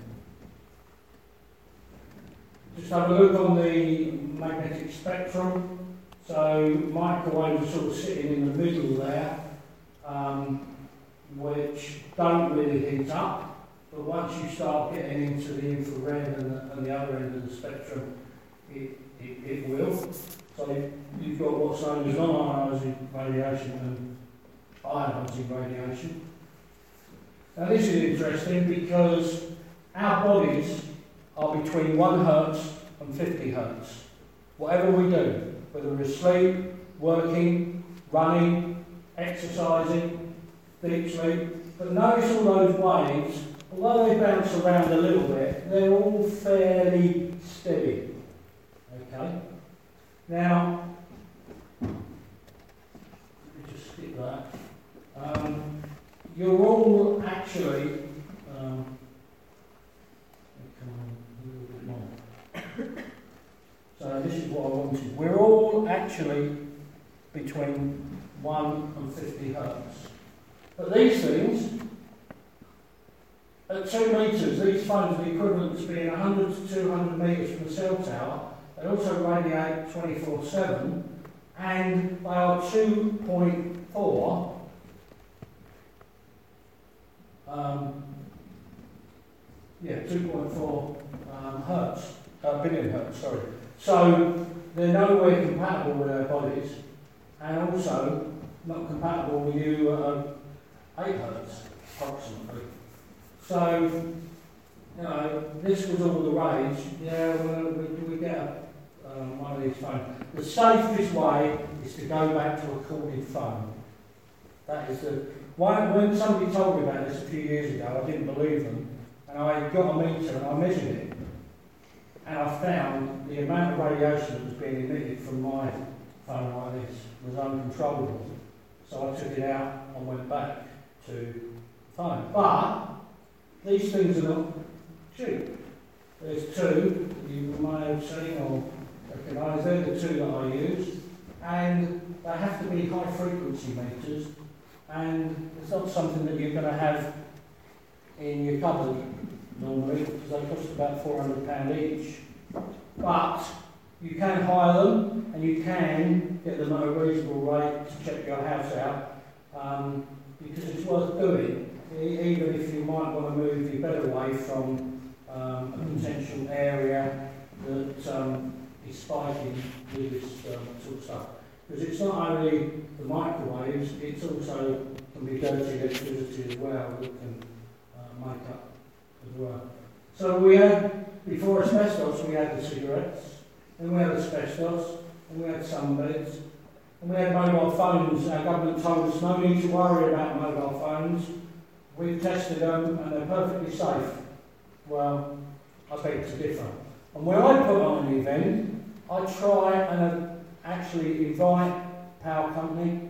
Just have a look on the magnetic spectrum. So microwaves are sort of sitting in the middle there, which don't really heat up, but once you start getting into the infrared and the other end of the spectrum, it will. So you've got what's known as non-ionising radiation and ionising radiation. Now this is interesting because our bodies are between 1 hertz and 50 hertz. Whatever we do, whether we're asleep, working, running, exercising, deep sleep, but notice all those waves, although they bounce around a little bit, they're all fairly steady. Okay? Now, let me just skip that. You're all actually, so this is what I wanted. We're all actually between 1 and 50 hertz. But these things, at 2 metres, these phones are the equivalent to being 100 to 200 metres from the cell tower. They also radiate 24/7, and they are 2.4 hertz, billion hertz, sorry. So they're nowhere compatible with our bodies, and also not compatible with you at 8 hertz, approximately. So, you know, this was all the rage. Yeah, we get one of these phones. The safest way is to go back to a corded phone. That is the when somebody told me about this a few years ago, I didn't believe them, and I got a meter and I measured it, and I found the amount of radiation that was being emitted from my phone like this was uncontrollable. So I took it out and went back to the phone. But these things are not cheap. There's 2 that you may have seen or recognise. They're the 2 that I use, and they have to be high frequency meters, and it's not something that you're going to have in your cupboard normally, because they cost about £400 each. But you can hire them, and you can get them at a reasonable rate to check your house out, because it's worth doing, even if you might want to move your bed away from a potential area that is spiking with this sort of stuff. Because it's not only the microwaves, it's also can be dirty electricity as well that can make up as well. So we had, before asbestos, we had the cigarettes, then we had asbestos, and we had sunbeds, and we had mobile phones. Our government told us no need to worry about mobile phones. We've tested them and they're perfectly safe. Well, I beg to differ. And when I put on an event, I try and actually invite power company,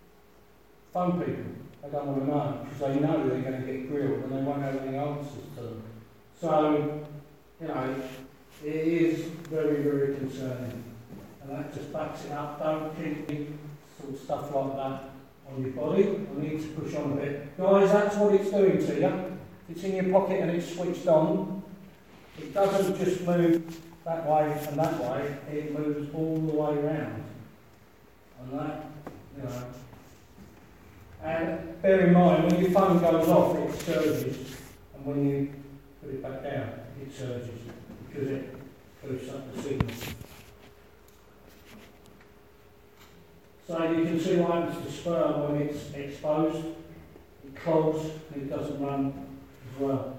phone people. They don't want to know, because they know they're going to get grilled and they won't have any answers to them. So, you know, it is very, very concerning. And that just backs it up. Don't keep sort of stuff like that on your body. I need to push on a bit. Guys, that's what it's doing to you. if it's in your pocket and it's switched on, it doesn't just move that way and that way, it moves all the way around. And that, you know. And bear in mind, when your phone goes off, it surges, and when you put it back down, it surges, because it boosts up the signal. So you can see what happens to sperm when it's exposed. It clogs and it doesn't run as well.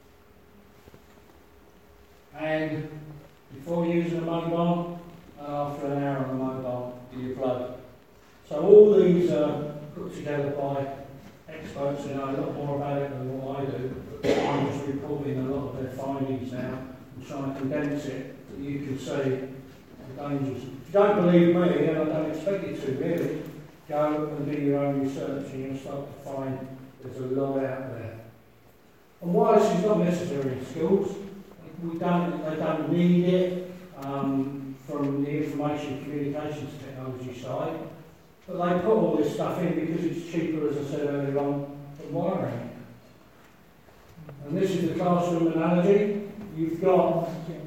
And before using a mobile, and after an hour on a mobile, in your blood. So all these are put together by experts who know a lot more about it than what I do, but I'm just reporting a lot of their findings now and trying to condense it so that you can see the dangers. If you don't believe me, and I don't expect you to really, go and do your own research and you'll start to find there's a lot out there. And wireless is not necessary in schools. They don't need it from the information communications technology side. But they put all this stuff in because it's cheaper, as I said earlier on, than wiring. And this is the classroom analogy. You've got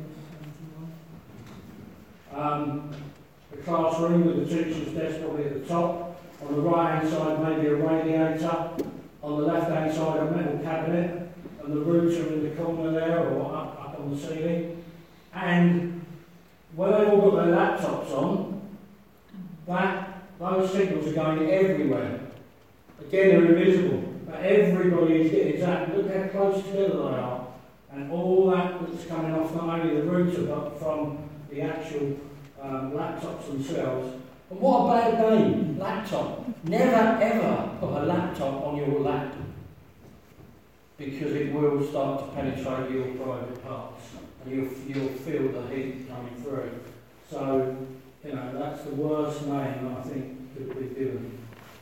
the classroom with the teacher's desk probably at the top. On the right-hand side, maybe a radiator. On the left-hand side, a metal cabinet. And the router in the corner there, or up on the ceiling. And when they've all got their laptops on, those signals are going everywhere. Again, they're invisible, but everybody is getting exactly, look how close together they are. And all that's coming off not only the router, but from the actual laptops themselves. And what a bad name, laptop. Never ever put a laptop on your lap, because it will start to penetrate your private parts, and you'll feel the heat coming through. So, you know, that's the worst name I think could be given.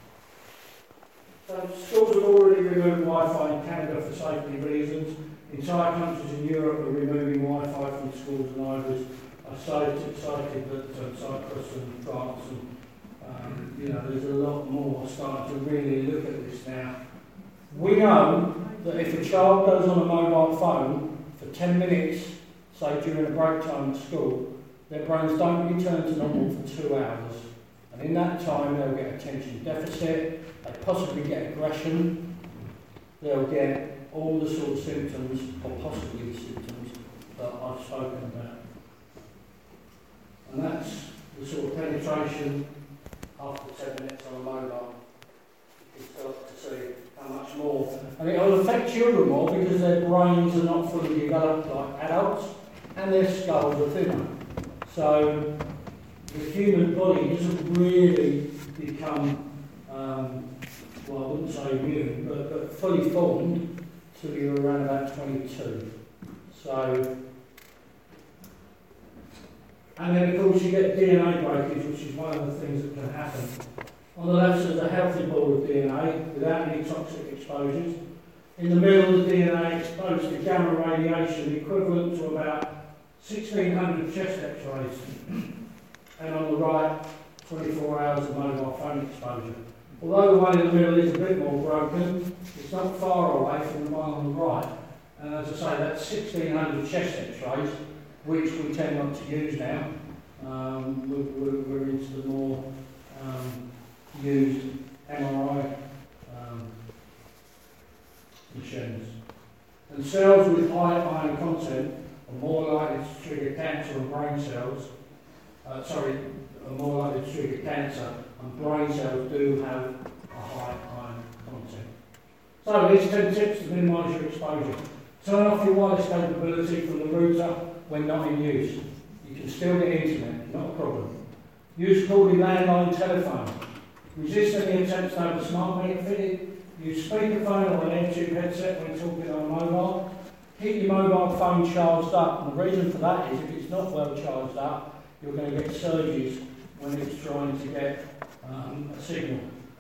So schools have already removed Wi-Fi in Canada for safety reasons. Entire countries in Europe are removing Wi-Fi from schools and libraries. I'm so excited that Cyprus and France and you know, there's a lot more starting to really look at this now. We know that if a child goes on a mobile phone for 10 minutes, say during a break time at school, their brains don't return to normal for 2 hours. And in that time, they'll get attention deficit, they possibly get aggression, they'll get all the sort of symptoms, or possibly the symptoms, that I've spoken about. And that's the sort of penetration after 10 minutes on a mobile. You start to see how much more. And it will affect children more because their brains are not fully developed like adults, and their skulls are thinner. So the human body doesn't really become, well, I wouldn't say immune, but fully formed till you're around about 22. So, and then of course you get DNA breakage, which is one of the things that can happen. On the left there's a healthy ball of DNA without any toxic exposures. In the middle, the DNA exposed to gamma radiation equivalent to about 1,600 chest x-rays. And on the right, 24 hours of mobile phone exposure. Although the one in the middle is a bit more broken, it's not far away from the one on the right. And as I say, that's 1,600 chest x-rays, which we tend not to use now. We're into the more used MRI machines. And cells with high iron content are more likely to trigger cancer and brain cells. Are more likely to trigger cancer, and brain cells do have a high iron content. So here's 10 tips to minimise your exposure. Turn off your wireless capability from the router when not in use. You can still get internet, not a problem. Use corded landline telephone. Resist any attempts to have a smart meter fitted. Use speakerphone or an AirTube headset when talking on a mobile. Keep your mobile phone charged up. And the reason for that is if it's not well charged up, you're going to get surges when it's trying to get a signal.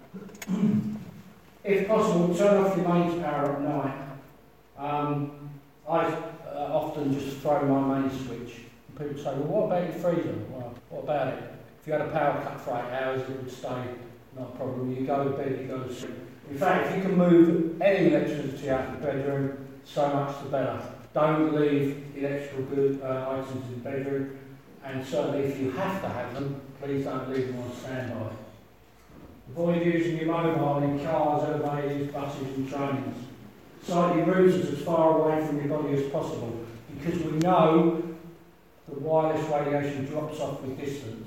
If possible, turn off your mains power at night. I often just throw my main switch. People say, well, what about your freezer? Well, what about it? If you had a power cut for 8 hours, it would stay, not a problem. You go to bed, you go to sleep. In fact, if you can move any electricity out of the bedroom, so much the better. Don't leave electrical items in the bedroom, and certainly if you have to have them, please don't leave them on standby. Avoid using your mobile in cars, elevators, buses and trains. Sight your routers as far away from your body as possible, because we know that wireless radiation drops off with distance.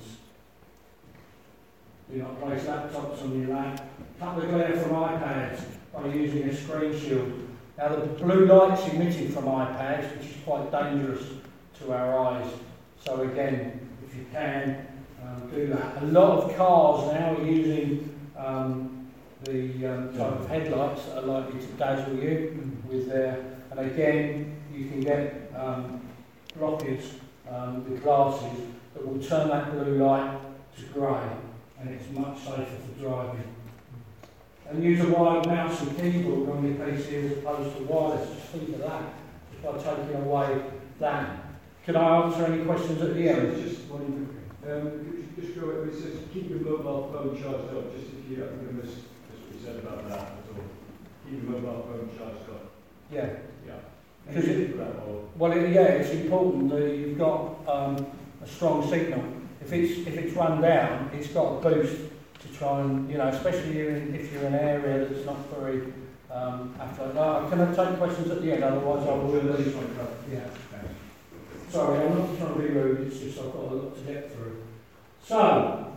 Do not place laptops on your lap. Cut the glare from iPads by using a screen shield. Now the blue light's emitted from iPads, which is quite dangerous to our eyes. So again, if you can, do that. A lot of cars now are using the type of headlights that are likely to dazzle you with their, and again, you can get blockers with glasses that will turn that blue light to grey, and it's much safer for driving. And use a wired mouse and keyboard on your PC as opposed to wireless. Just think of that, just by taking away that. Can I answer any questions at the end? Just one quick. Just go over. It says keep your mobile phone charged up. Just if you, I think I missed what you said about that at all. Keep your mobile phone charged up. Yeah. Yeah. Well, it's important that you've got a strong signal. If it's run down, it's got a boost to try and, especially if you're in an area that's not very affluent. Can I take questions at the end? Otherwise, I will. Yeah. Sorry, I'm not trying to be rude. It's just I've got a lot to get through. So,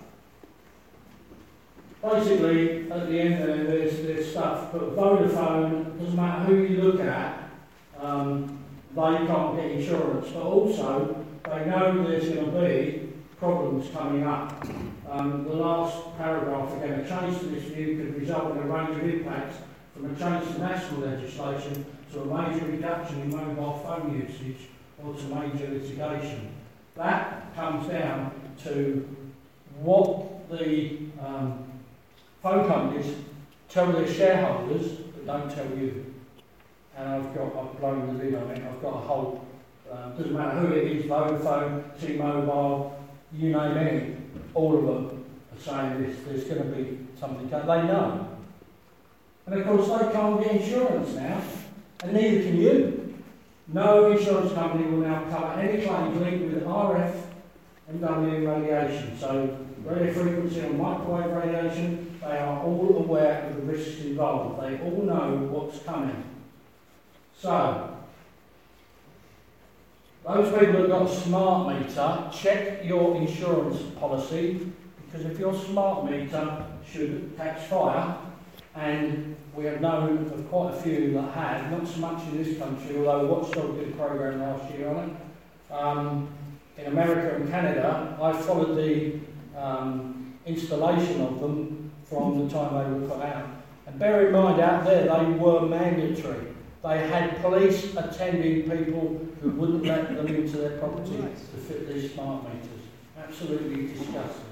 basically, at the end there's stuff. But Vodafone, doesn't matter who you look at, they can't get insurance. But also, they know there's going to be problems coming up. The last paragraph, again, a change to this view could result in a range of impacts, from a change to national legislation to a major reduction in mobile phone usage or to major litigation. That comes down to what the phone companies tell their shareholders but don't tell you. And I've blown the lid on it. I've got a whole, doesn't matter who it is, Vodafone, T-Mobile, you name it, all of them are saying this, there's going to be something, they know. And of course they can't get insurance now, and neither can you. No insurance company will now cover any claims linked with RF and W radiation. So radio frequency and microwave radiation, they are all aware of the risks involved. They all know what's coming. So, those people that got a smart meter, check your insurance policy, because if your smart meter should catch fire, and we have known of quite a few that have, not so much in this country, although Watchdog did a program last year on it. In America and Canada, I followed the installation of them from the time they were put out. And bear in mind, out there, they were mandatory. They had police attending people who wouldn't let them into their property to fit these smart meters. Absolutely disgusting.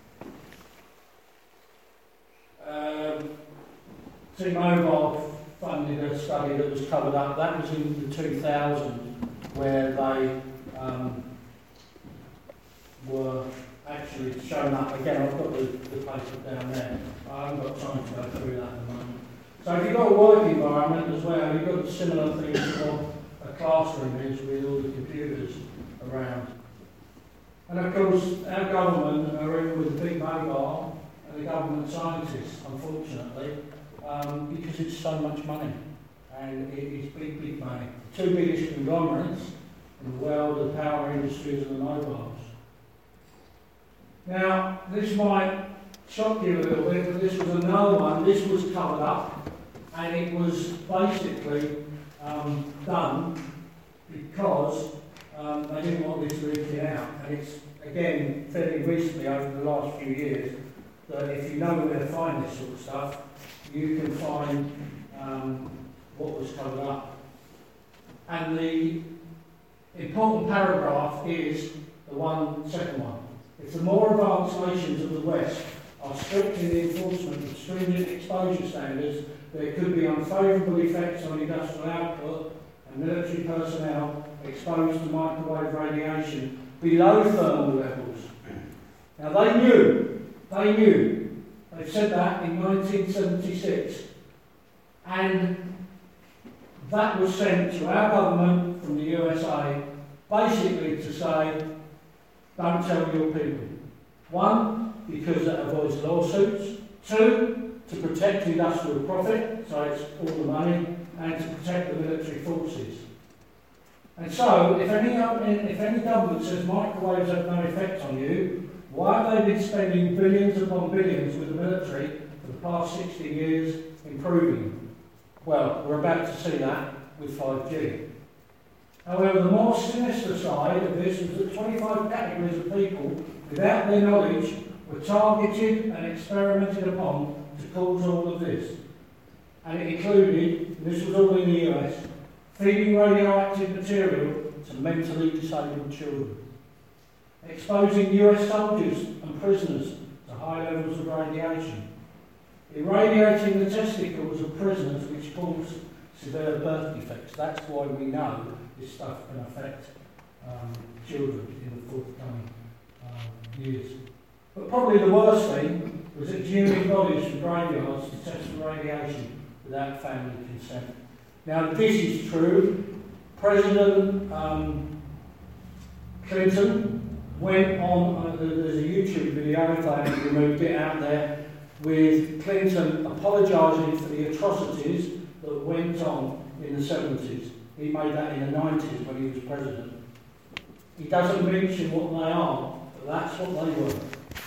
T-Mobile funded a study that was covered up. That was in the 2000s, where they were actually shown up. Again, I've got the paper down there. I haven't got time to go through that at the moment. So if you've got a work environment as well, you've got similar things for a classroom is with all the computers around. And of course, our government are in with the big mobile and the government scientists, unfortunately, because it's so much money. And it is big, big money. The two biggest conglomerates in the world are the power industries and the mobiles. Now, this might shock you a little bit, but this was another one. This was covered up, and it was basically done because they didn't want this leaking out. And it's, again, fairly recently, over the last few years, that if you know where to find this sort of stuff, you can find what was covered up. And the important paragraph is the second one. If the more advanced nations of the West are strict in the enforcement of stringent exposure standards, there could be unfavourable effects on industrial output and military personnel exposed to microwave radiation below thermal levels. Now they knew, they said that in 1976, and that was sent to our government from the USA, basically to say, don't tell your people. One, because that avoids lawsuits. Two, to protect industrial profit, so it's all the money, and to protect the military forces. And so, if any government says microwaves have no effect on you, why have they been spending billions upon billions with the military for the past 60 years improving? Well, we're about to see that with 5G. However, the more sinister side of this was that 25 categories of people, without their knowledge, were targeted and experimented upon to cause all of this. And it included, and this was all in the US, feeding radioactive material to mentally disabled children, exposing US soldiers and prisoners to high levels of radiation, irradiating the testicles of prisoners which cause severe birth defects. That's why we know this stuff can affect children in the forthcoming years. But probably the worst thing was exhuming bodies from graveyards to test for radiation without family consent. Now, this is true. President Clinton went on, there's a YouTube video, if I haven't removed it, out there, with Clinton apologising for the atrocities that went on in the 70s. He made that in the 90s when he was president. He doesn't mention what they are, but that's what they were.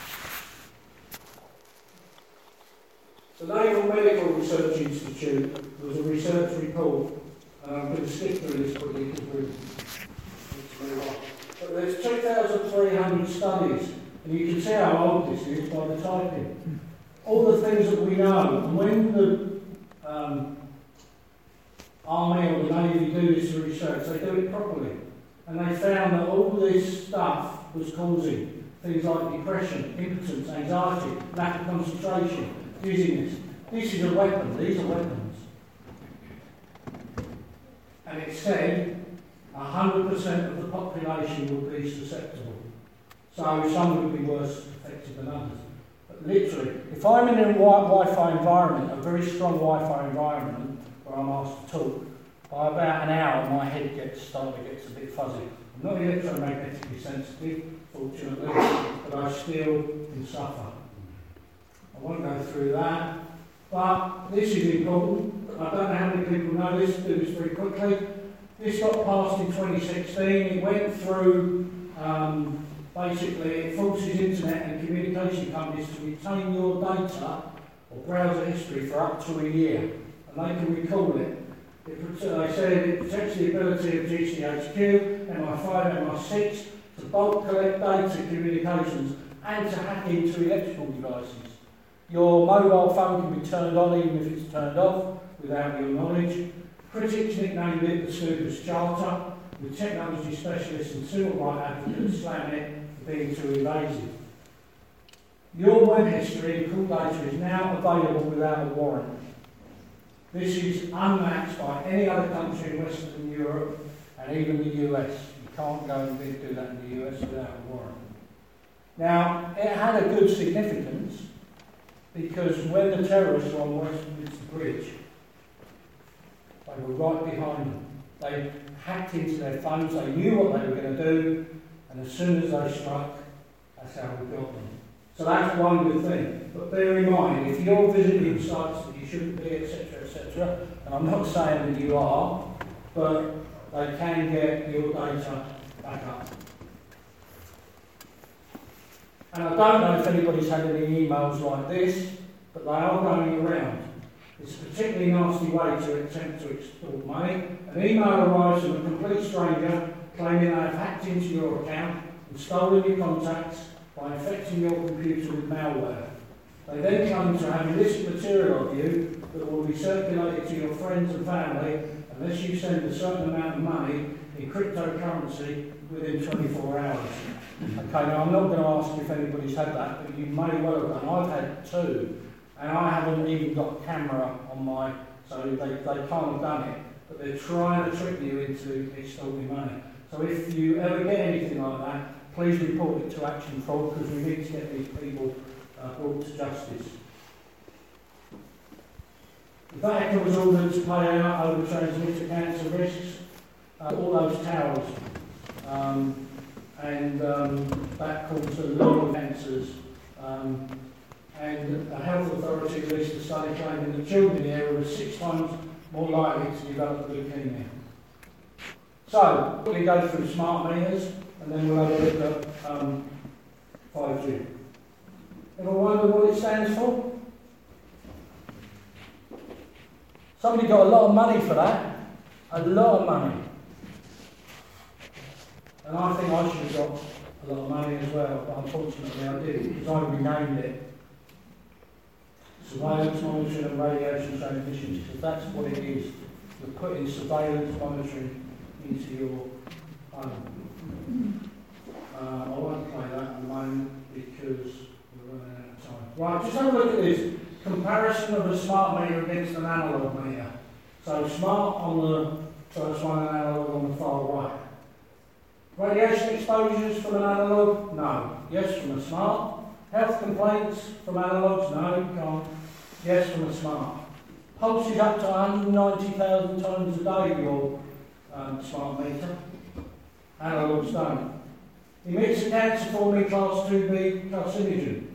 The Naval Medical Research Institute, there was a research report, and I'm going to skip through this quickly because it's very long. But there's 2,300 studies, and you can see how old this is by the typing. All the things that we know, and when the Army or the Navy do this research, they do it properly. And they found that all this stuff was causing things like depression, impotence, anxiety, lack of concentration, dizziness. This is a weapon, these are weapons. And it said 100% of the population would be susceptible. So some would be worse affected than others. But literally, if I'm in a Wi-Fi environment, a very strong Wi-Fi environment, where I'm asked to talk, by about an hour my head gets a bit fuzzy. I'm not electromagnetically sensitive, fortunately, but I still can suffer. I won't go through that, but this is important. I don't know how many people know this, do this very quickly. This got passed in 2016. It went through, basically, it forces internet and communication companies to retain your data or browser history for up to a year, and they can recall it. They said it protects the ability of GCHQ, MI5, MI6 to bulk collect data communications and to hack into electrical devices. Your mobile phone can be turned on even if it's turned off without your knowledge. Critics nicknamed it the Snoopers Charter, with technology specialists and civil rights advocates slamming it for being too invasive. Your web history and call data is now available without a warrant. This is unmatched by any other country in Western Europe and even the US. You can't go and do that in the US without a warrant. Now, it had a good significance because when the terrorists were on Westminster Bridge, they were right behind them. They hacked into their phones, they knew what they were going to do, and as soon as they struck, that's how we got them. So that's one good thing. But bear in mind, if you're visiting sites that you shouldn't be, etc., and I'm not saying that you are, but they can get your data back up. And I don't know if anybody's had any emails like this, but they are going around. It's a particularly nasty way to attempt to extort money. An email arrives from a complete stranger claiming they have hacked into your account and stolen your contacts by infecting your computer with malware. They then claim to have illicit material of you that will be circulated to your friends and family unless you send a certain amount of money in cryptocurrency within 24 hours. Okay, now I'm not going to ask if anybody's had that, but you may well have done. I've had two, and I haven't even got a camera on my, so they can't have done it, but they're trying to trick you into extorting money. So if you ever get anything like that, please report it to Action Fraud, because we need to get these people brought to justice. If that covers all those payout over transmitter cancer risks, all those towers, and that calls for lung cancers. And the health authority released a study claiming that children in the area were 6 times more likely to develop leukemia. So, we go through smart meters, and then we'll have a look at 5G. Ever wonder what it stands for? Somebody got a lot of money for that. A lot of money. And I think I should have got a lot of money as well, but unfortunately I didn't, because I renamed it Surveillance Monitoring and Radiation Transmission, because that's what it is. You're putting surveillance monitoring into your home. I won't play that at the moment because we're running out of time. Right, just have a look at this. Comparison of a smart meter against an analogue meter. So smart on the first one and analogue on the far right. Radiation exposures from an analogue? No. Yes from a smart. Health complaints from analogues? No, you can't. Yes from a smart. Pulses up to 190,000 times a day, your smart meter. Analogues don't. Emits a cancer-forming class 2B carcinogen.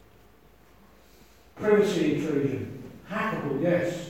Privacy intrusion. Hackable, yes.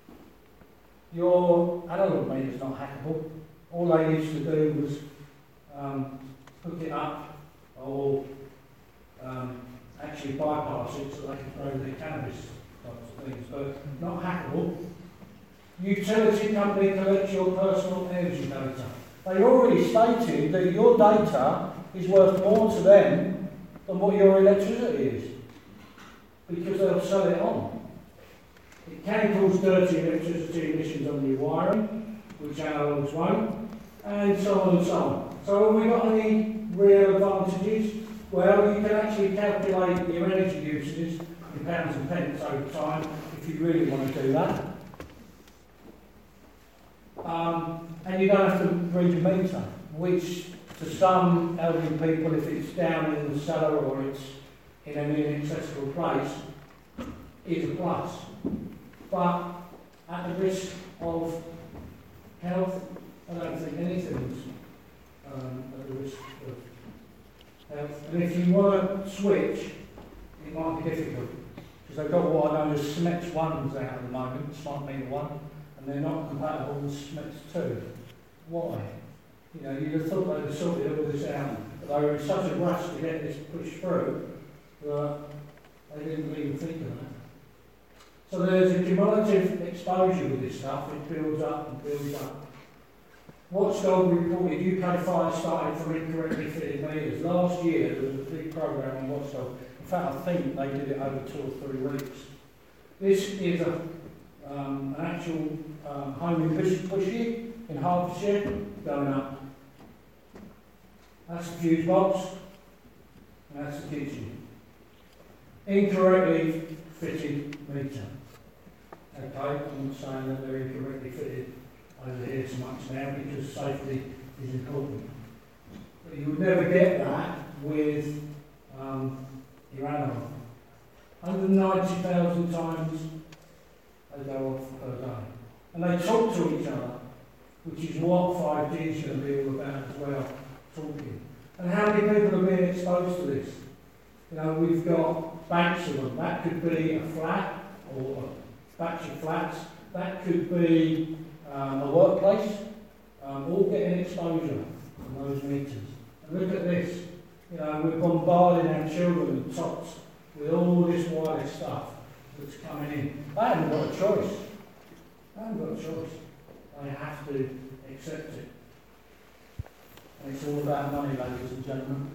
Your analogue meter is not hackable. All they used to do was hook it up or actually bypass it so they could grow their cannabis types of things, but not hackable. Utility company collects your personal energy data. They already stated that your data is worth more to them than what your electricity is, because they'll sell it on. It can cause dirty electricity emissions on your wiring, which analogues won't, and so on and so on. So have we got any real advantages? Well, you can actually calculate your energy usages in pounds and pence over time if you really want to do that. And you don't have to read a meter, which to some elderly people, if it's down in the cellar or it's in an inaccessible place, is a plus. But at the risk of health, I don't think anything's at the risk of health. And if you want to switch, it might be difficult. Because they've got what I know as SMETS 1s out at the moment, Smart Meter 1, and they're not compatible with SMETS 2. Why? You know, you'd have thought they'd have sorted all this out, but they were in such a rush to get this pushed through that they didn't even think of that. So there's a cumulative exposure with this stuff. It builds up and builds up. Watchdog reported UK fires started from incorrectly fitted meters. Last year there was a big program on Watchdog. In fact, I think they did it over 2 or 3 weeks. This is an actual home in Bushy in Hertfordshire going up. That's the fuse box, and that's the kitchen. Incorrectly fitted meter. Okay, I'm not saying that they're incorrectly fitted over here so much now because safety is important. But you would never get that with your analog. 190,000 times they go off per day. And they talk to each other, which is what 5G is going to be all about as well, talking. And how many people are being exposed to this? You know, we've got banks of them. That could be a flat or a batch of flats. That could be a workplace, all getting exposure from those meters. And look at this. You know, we're bombarding our children and tots with all this wireless stuff that's coming in. They haven't got a choice. They haven't got a choice. They have to accept it. And it's all about money, ladies and gentlemen.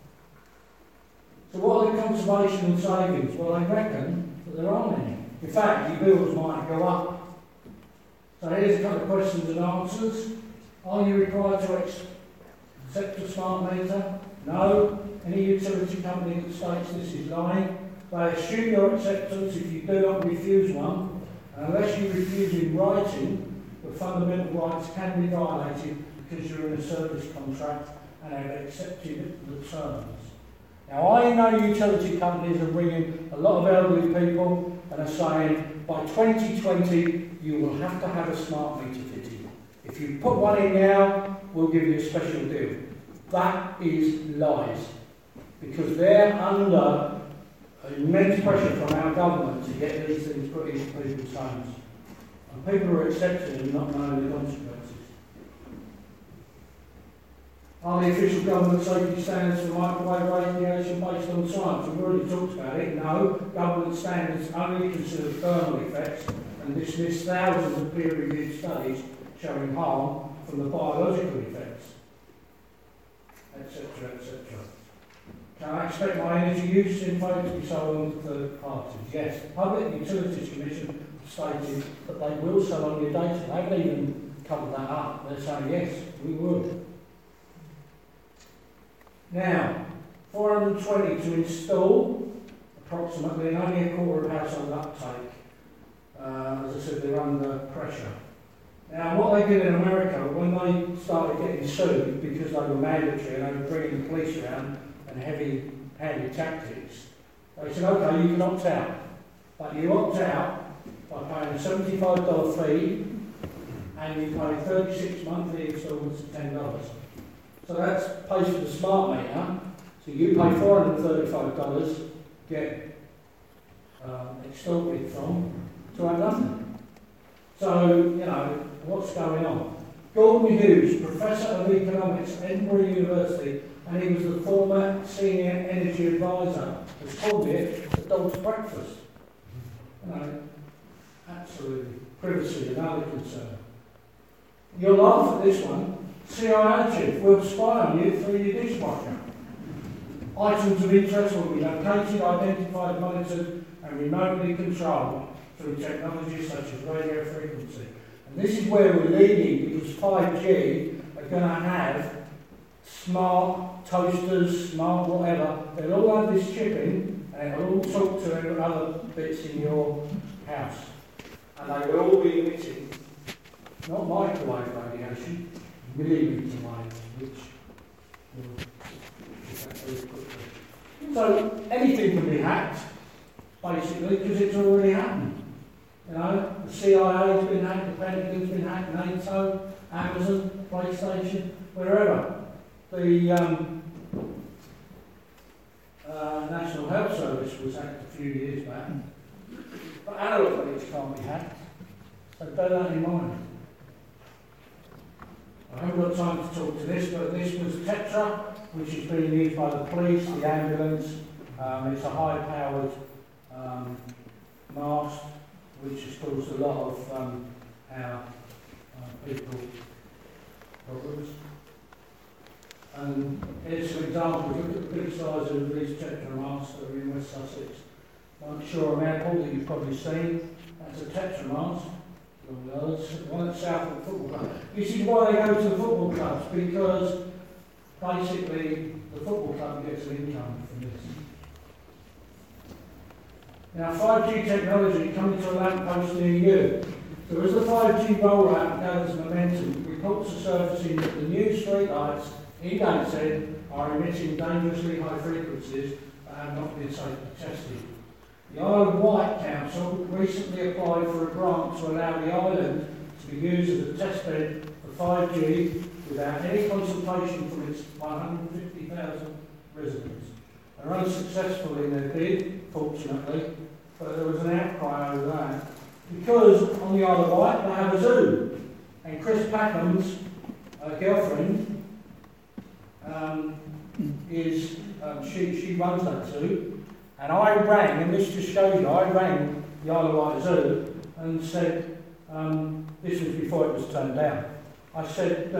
So what are the conservation and savings? Well, I reckon that there aren't any. In fact, your bills might go up. So here's a couple of questions and answers. Are you required to accept a smart meter? No. Any utility company that states this is lying. They assume your acceptance if you do not refuse one. Unless you refuse in writing, the fundamental rights can be violated because you're in a service contract and have accepted the terms. Now, I know utility companies are ringing a lot of elderly people and are saying, by 2020, you will have to have a smart meter fitted. If you put one in now, we'll give you a special deal. That is lies. Because they're under immense pressure from our government to get these things put into people's homes. And people are accepting and not knowing the consequences. Are the official government safety standards for microwave radiation based on science? We've already talked about it. No, government standards only consider thermal effects and dismiss thousands of peer-reviewed studies showing harm from the biological effects, etc., etc. Can I expect my energy use info to be sold on to third parties? Yes. The Public Utilities Commission stated that they will sell on your data. They haven't even covered that up. They're saying, yes, we would. Now, 420 to install, approximately, and only a quarter of household uptake. As I said, they're under pressure. Now, what they did in America, when they started getting sued because they were mandatory and they were bringing the police around and heavy-handed tactics, they said, okay, you can opt out. But you opt out by paying a $75 fee and you pay 36 monthly instalments of $10. So that's pays for the smart meter. So you pay $435, get extorted from, to have nothing. So, you know, what's going on? Gordon Hughes, Professor of Economics at Edinburgh University, and he was the former Senior Energy Advisor, has called it the dog's breakfast. You know, absolutely. Privacy, another concern. You'll laugh at this one. CIA chief will spy on you through your dishwasher. Items of interest will be located, identified, monitored, and remotely controlled through technologies such as radio frequency. And this is where we're leading, because 5G are going to have smart toasters, smart whatever. They'll all have this chip in, and it'll all talk to other bits in your house. And they will all be emitting, not microwave radiation, millimetre waves, which will affect very quickly. So anything can be hacked, basically, because it's already happened. You know, the CIA's been hacked, the Pentagon's been hacked, NATO, Amazon, PlayStation, wherever. The National Health Service was hacked a few years back. But analog things can't be hacked, so bear that in mind. I haven't got time to talk to this, but this was Tetra, which is being used by the police, the ambulance. It's a high-powered mast, which has caused a lot of our people problems. And here's some examples. Look at the big size of these Tetra masts that are in West Sussex. I'm sure an airport that you've probably seen. That's a Tetra mast. One at South of the football club. This is why they go to the football clubs, because basically the football club gets an income from this. Now, 5G technology coming to a lamppost near you. So as the 5G rollout gathers momentum, reports are surfacing that the new streetlights in Gateshead are emitting dangerously high frequencies that have not been safely tested. The Isle of Wight Council recently applied for a grant to allow the island to be used as a testbed for 5G without any consultation from its 150,000 residents. They're unsuccessful in their bid, fortunately, but there was an outcry over that. Because on the Isle of Wight they have a zoo, and Chris Packham's girlfriend she runs that zoo. And I rang, and this just shows you, I rang the Isle of Wight Zoo and said, this was before it was turned down. I said,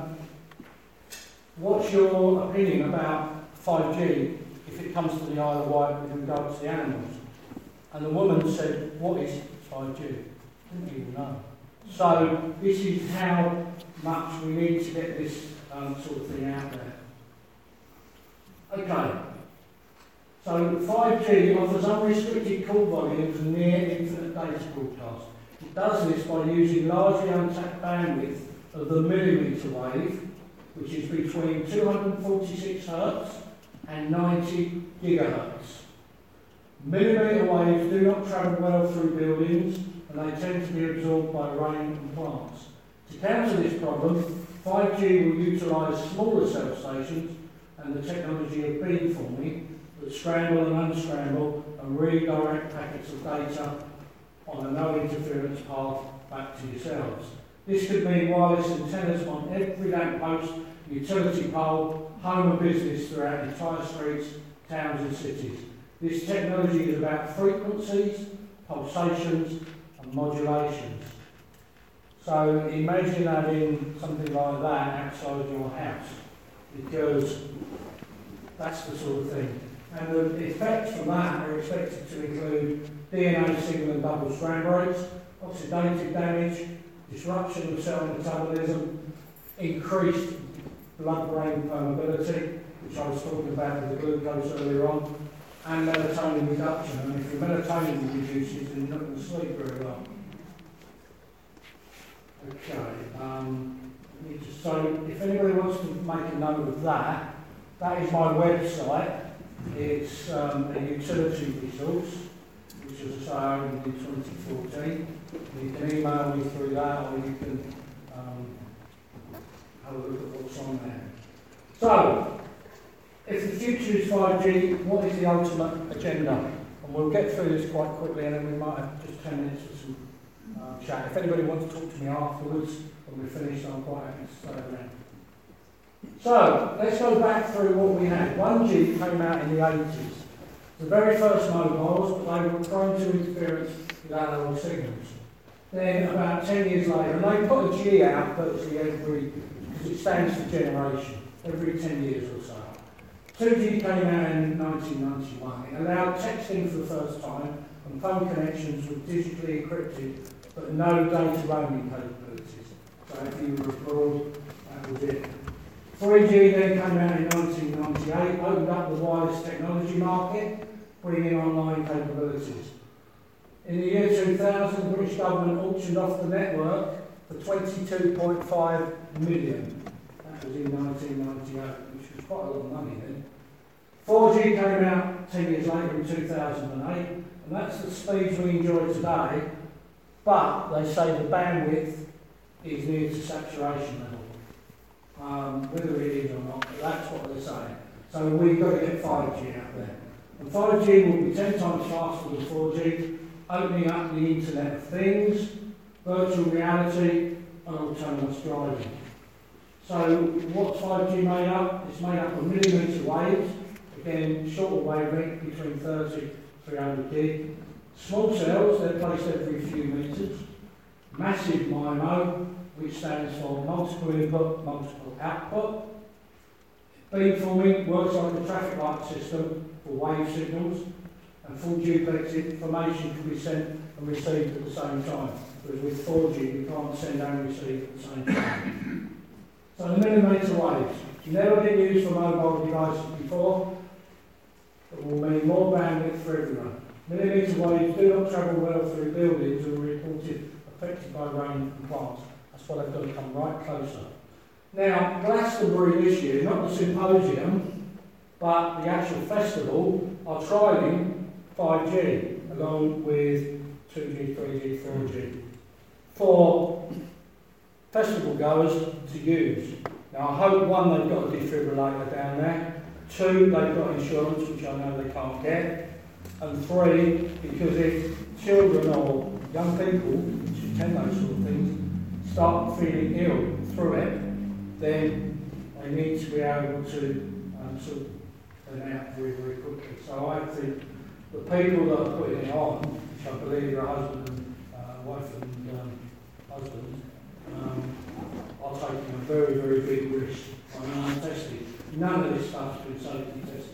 what's your opinion about 5G if it comes to the Isle of Wight with regard to the animals? And the woman said, what is 5G? Didn't even know. So this is how much we need to get this sort of thing out there. Okay. So 5G offers unrestricted call volumes and near infinite data broadcast. It does this by using largely untapped bandwidth of the millimetre wave, which is between 246 Hz and 90 gigahertz. Millimetre waves do not travel well through buildings, and they tend to be absorbed by rain and plants. To counter this problem, 5G will utilise smaller cell stations and the technology of beamforming that scramble and unscramble and redirect packets of data on a no interference path back to yourselves. This could mean wireless antennas on every lamppost, utility pole, home and business throughout entire streets, towns and cities. This technology is about frequencies, pulsations and modulations. So imagine having something like that outside your house, because that's the sort of thing. And the effects from that are expected to include DNA single and double strand breaks, oxidative damage, disruption of cell metabolism, increased blood-brain permeability, which I was talking about with the glucose earlier on, and melatonin reduction. And if your melatonin reduces, then you're not going to sleep very well. Okay, so if anybody wants to make a note of that, that is my website. It's a utility resource, which as I say I opened in 2014. You can email me through that, or you can have a look at what's on there. So, if the future is 5G, what is the ultimate agenda? And we'll get through this quite quickly, and then we might have just 10 minutes for some chat. If anybody wants to talk to me afterwards when we're finished, I'm quite happy to stay around. So, let's go back through what we had. 1G came out in the 80s. The very first mobiles, but they were prone to interference with analog signals. Then, about 10 years later, and they put a G out virtually every, because it stands for generation, every 10 years or so. 2G came out in 1991. It allowed texting for the first time, and phone connections were digitally encrypted, but no data roaming capabilities. So if you were abroad, that was it. 3G then came out in 1998, opened up the wireless technology market, bringing online capabilities. In the year 2000, the British government auctioned off the network for $22.5 million. That was in 1998, which was quite a lot of money then. 4G came out 10 years later in 2008, and that's the speeds we enjoy today, but they say the bandwidth is near to saturation level. Whether it is or not, but that's what they're saying. So we've got to get 5G out there. And 5G will be 10 times faster than 4G, opening up the Internet of Things, virtual reality, and autonomous driving. So what's 5G made up? It's made up of millimetre waves, again, shorter wavelength between 30 and 300 gig. Small cells, they're placed every few metres. Massive MIMO, which stands for multiple input, multiple output. Beamforming works like a traffic light system for wave signals, and full duplex information can be sent and received at the same time. Whereas with 4G, you can't send and receive at the same time. So the millimetre waves, never been used for mobile devices before, but will mean more bandwidth for everyone. Millimetre waves do not travel well through buildings and are reported affected by rain and plants. That's why they've got to come right closer. Now, Glastonbury this year, not the symposium, but the actual festival, are trialling 5G along with 2G, 3G, 4G for festival goers to use. Now, I hope one, they've got a defibrillator down there. Two, they've got insurance, which I know they can't get. And three, because if children or young people, which attend those sort of things, start feeling ill through it, then they need to be able to sort of turn out very, very quickly. So I think the people that are putting it on, which I believe are husband and wife and husband, are taking a very, very big risk on untested. None of this stuff's been safely tested.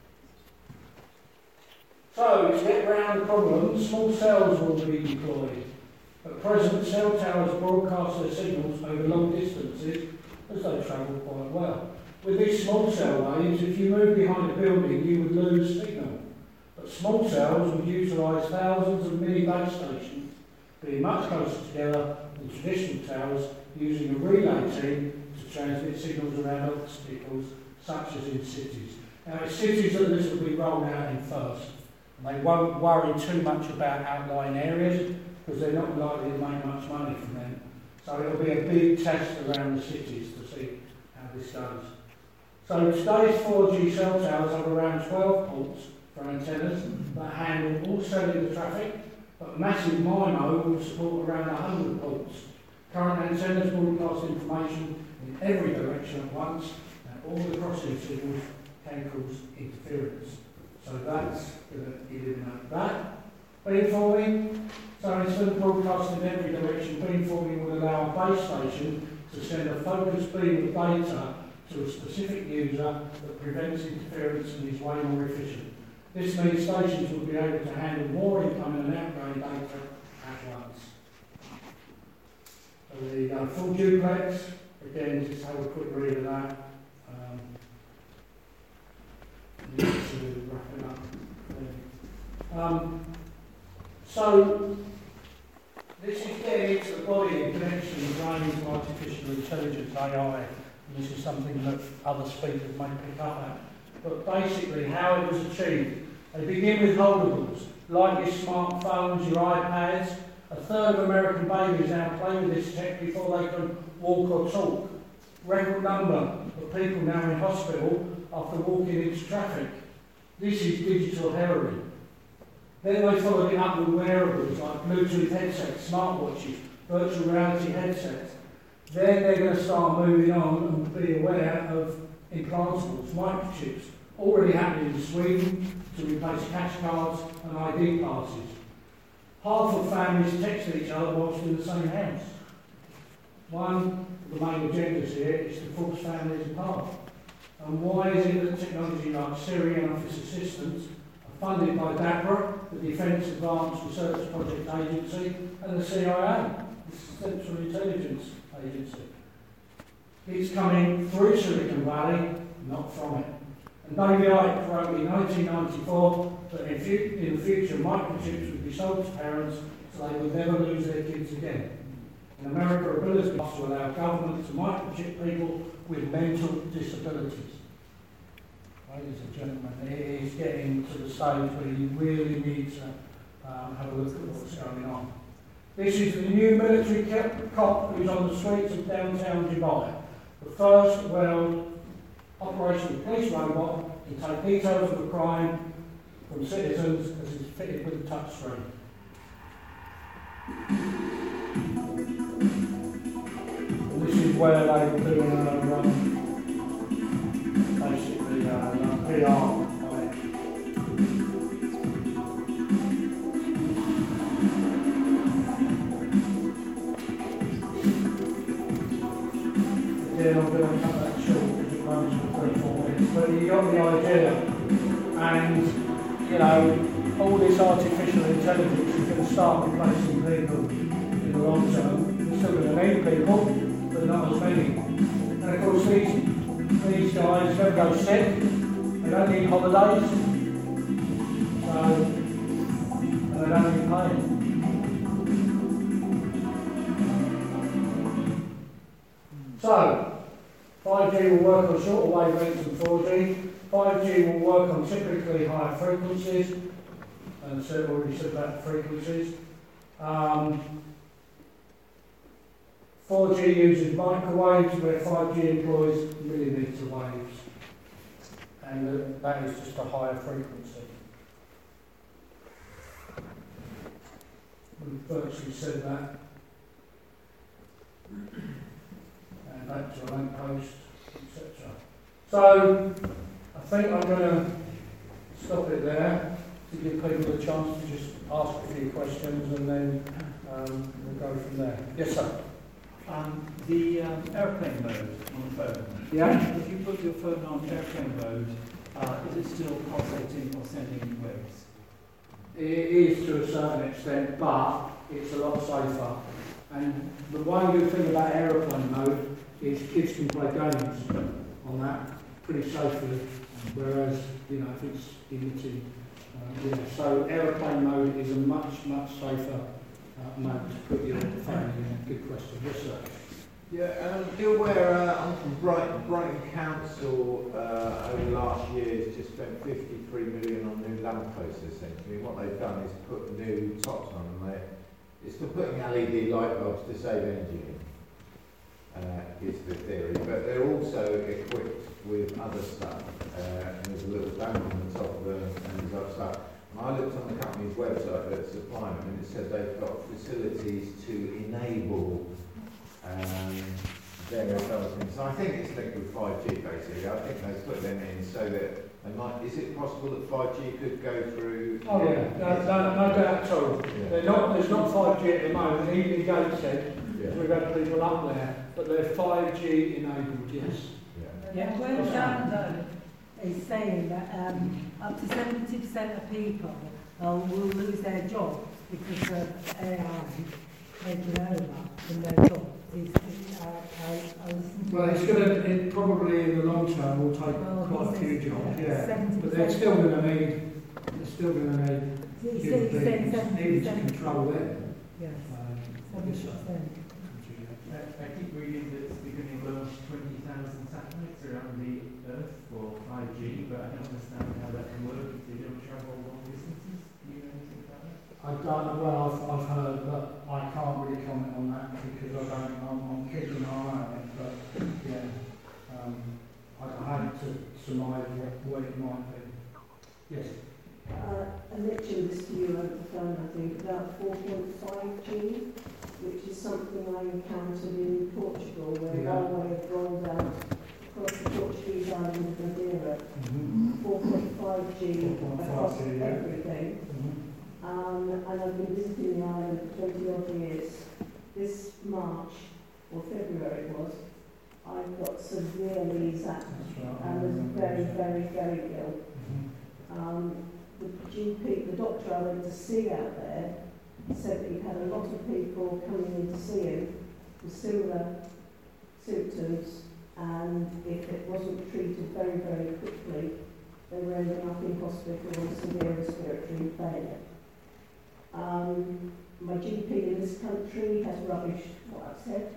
So, to get around the problem, small cells will be deployed. At present, cell towers broadcast their signals over long distances as they travel quite well. With these small cell waves, if you move behind a building, you would lose signal. But small cells would utilise thousands of mini base stations, being much closer together than traditional towers, using a relay team to transmit signals around obstacles, such as in cities. Now, it's cities that this will be rolled out in first. And they won't worry too much about outlying areas because they're not likely to make much money from them. So it'll be a big test around the cities to see how this goes. So today's 4G cell towers have around 12 ports for antennas that handle all cellular traffic, but massive MIMO will support around 100 ports. Current antennas broadcast information in every direction at once, and all the crossing signals can cause interference. So that's going to eliminate that. Beamforming. So instead of broadcasting in every direction, beamforming will allow a base station to send a focused beam of data to a specific user that prevents interference and is way more efficient. This means stations will be able to handle more incoming and outgoing data at once. So there you go, full duplex. Again, just have a quick read of that. To wrap it up. So this is getting into the body and connection of brain to artificial intelligence, AI. And this is something that other speakers may pick up at. But basically, how it was achieved. They begin with holdables, like your smartphones, your iPads. A third of American babies now play with this tech before they can walk or talk. Record number of people now in hospital after walking into traffic. This is digital heroin. Then they followed it up with wearables like Bluetooth headsets, smartwatches, virtual reality headsets. Then they're going to start moving on and be aware of implantables, microchips, already happening in Sweden to replace cash cards and ID passes. Half of families text each other whilst in the same house. One of the main agendas here is to force families apart. And why is it that technology like Siri and Office Assistants are funded by DAPRA, the Defence Advanced Research Project Agency, and the CIA, the Central Intelligence Agency? It's coming through Silicon Valley, not from it. And David Icke wrote in 1994 that in the future microchips would be sold to parents so they would never lose their kids again. In America, a bill has been passed to allow government to microchip people with mental disabilities. Ladies and gentlemen, it is getting to the stage where you really need to have a look at what's going on. This is the new military cop who's on the streets of downtown Dubai. The first world operational police robot can take details of a crime from citizens as it's fitted with a touch screen. And this is where they were doing basically PR on it. Again, I'm going to cut that short because it runs for 3-4 minutes, but you got the idea. And, you know, all this artificial intelligence is going to start replacing people in the long term. We're still going to need people, but not as many. And of course, these guys never go sick, they don't need holidays, so they don't need pay. So, 5G will work on shorter wavelengths than 4G. 5G will work on typically higher frequencies, and so I've already said about frequencies. 4G uses microwaves, where 5G employs millimetre waves, and that is just a higher frequency. We've virtually said that. And back to a lamppost, etc. So, I think I'm going to stop it there to give people a chance to just ask a few questions, and then we'll go from there. Yes, sir. The airplane mode on the phone. Yeah. If you put your phone on airplane mode, is it still pulsating or sending waves? It is to a certain extent, but it's a lot safer. And the one good thing about aeroplane mode is kids can play games on that pretty safely, whereas, you know, if it's emitting, so aeroplane mode is a much safer mode to put your phone in. Good question. Yes, sir. Yeah, you're aware, I'm from Brighton Council over the last year has just spent 53 million on new lampposts essentially. What they've done is put new tops on them. It's for putting LED light bulbs to save energy, is the theory. But they're also equipped with other stuff. And there's a little dome on the top of them and there's other stuff. And I looked on the company's website that's supplying them and it says they've got facilities to enable various other things. So I think it's linked with 5G basically. I think they've put them in so that they might. Is it possible that 5G could go through? Oh yeah, no doubt at all. Yeah. There's not 5G at the moment. Even Gateshead, we've had people up there, but they're 5G enabled. Yes. Yeah, Well Done is saying that up to 70% of people will lose their job because of AI taking over from their job. Well, it probably in the long term will take quite a few jobs, yeah. But they're still going to need human beings needing to control them. Yes. I keep reading that we're going to launch 20,000 satellites around the Earth for 5G, but I don't understand how that can work if they don't travel long distances. Do you know anything about that? I don't know. Well, I've heard, but I can't really comment on that because I'm keeping an eye on it. But yeah, I had to surmise what it might be. Yes. I mentioned this to you over the phone, I think, about 4.5G, which is something I encountered in Portugal, where Huawei have rolled out across the Portuguese island of Madeira, 4.5G across everything. And I've been visiting the island for 20 odd years. This March, or February it was, I got severely zapped and was very, very, very ill. The GP, the doctor I went to see out there, said that he had a lot of people coming in to see him with similar symptoms, and if it wasn't treated very, very quickly, they were ending up in hospital with severe respiratory failure. My GP in this country has rubbished what I've said.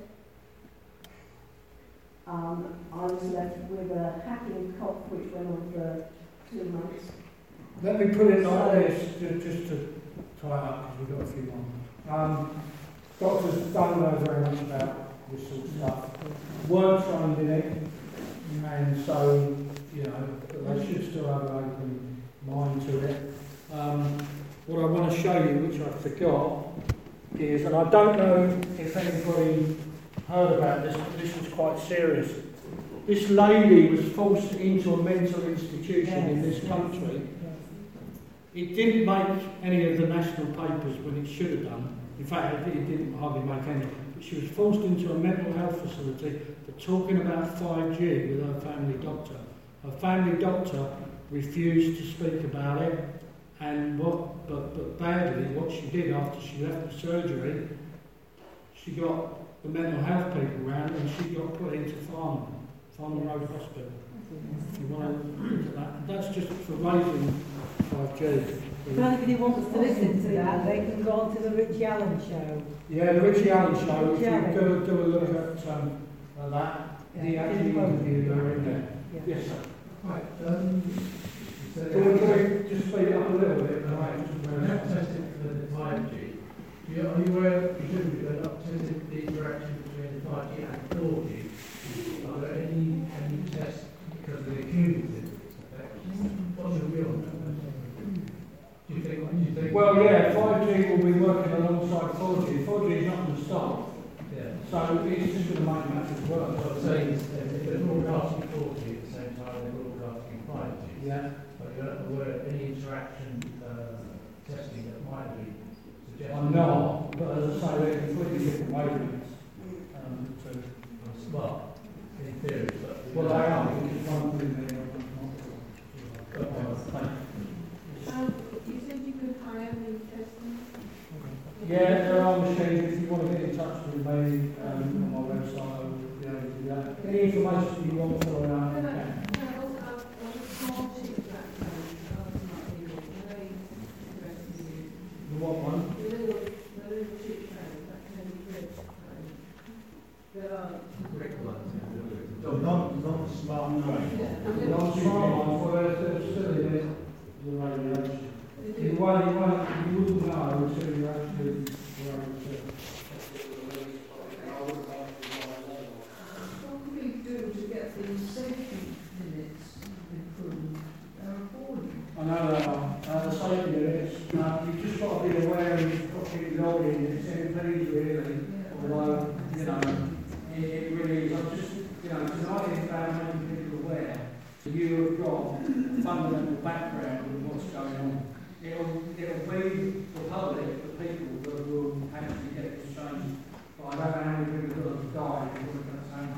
I was left with a hacking cough which went on for 2 months. Let me put it like this, just to tie it up, because we've got a few more. Doctors don't know very much about this sort of stuff. Weren't trained in it, and so, but they should still have an open mind to it. What I want to show you, which I forgot, is, and I don't know if anybody heard about this, but this was quite serious. This lady was forced into a mental institution in this country. It didn't make any of the national papers when it should have done. In fact, it didn't hardly make any. But she was forced into a mental health facility for talking about 5G with her family doctor. Her family doctor refused to speak about it, and but badly, what she did after she left the surgery, she got the mental health people round and she got put into Farnham Road Hospital. If you want to look at that, that's just for raising 5G. If anybody wants to listen to that, they can go on to the Richie Allen show. Yeah, the Richie Allen show. If you do a look at that, he actually interviewed her in there. Yes, sir. Right. Can we just speed it up a little bit? Right. We're not testing for the 5G. Are you aware, presumably, they're not testing the interaction between the 5G and 4G? Are there any tests because of the cumulative effect? What's your view on that? Do you think? Well, yeah, 5G will be working alongside 4G. 4G is not going to stop. Yeah. So it's just going to make matters work. What I'm saying is, if they're broadcasting 4G at the same time they're broadcasting 5G. Yeah. But you're not aware of any interaction testing that might be suggested? I'm not, but as I say, they're completely different wavelengths. Well, in theory, but... Well, they are, because one thing they are you said you could hire me testing? Yeah, there are machines. If you want to get in touch with me on my website, I will be able to do that. Any information you want for the what one? The little chip train that can be flipped. There are very fucking lobbying, it's MPs really, although, you know, it really is. I just, you know, tonight is about making people aware that you have got a fundamental background of what's going on. It'll be the public, the people that will actually get this changed. But I don't know how many people have died because of that same.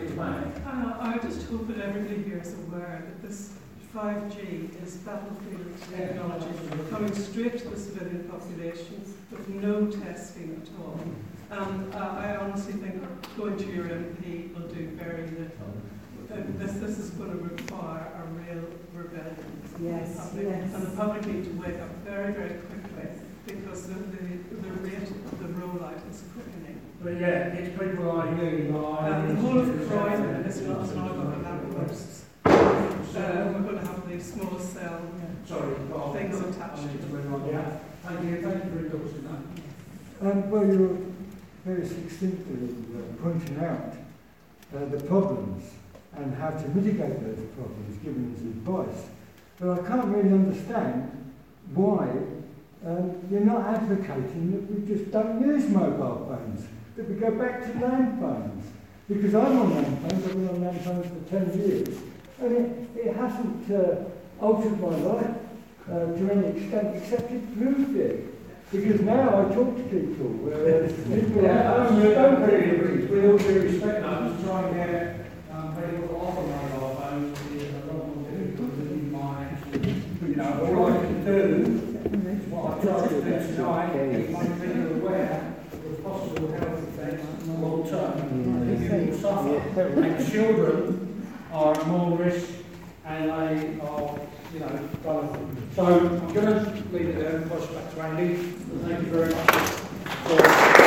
I just hope that everybody here is aware that this 5G is battlefield technology coming straight to the civilian population with no testing at all. And I honestly think going to your MP will do very little. This is going to require a real rebellion. Yes, And the public need to wake up very, very quickly because the rate of the rollout is quickening. But yeah, it's people like you, the whole of Croydon is now going to have bursts. We're going to have these small cell things attached to them. Yeah. Thank you for endorsing that. Well, you're very succinctly pointing out the problems and how to mitigate those problems, giving us advice. But I can't really understand why you're not advocating that we just don't use mobile phones, that we go back to land phones. Because I'm on land phones, I've been on land phones for 10 years, and it hasn't altered my life to any extent, except it proved it. Because now I talk to people, people with all due respect, I'm just trying to get people off of mobile phones is a lot more difficult than you might actually, you know, all I can do is what I tried to do tonight, is make people aware of possible health effects long term. People suffer, and children are at more risk, and they are, you know, vulnerable. So I'm going to leave it there and pass it back to Andy. Thank you very much.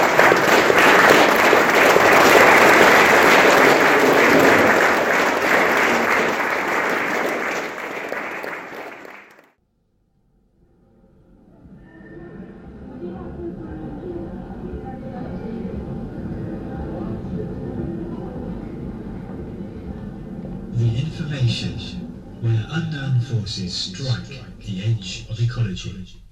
The information where unknown forces strike the edge of ecology.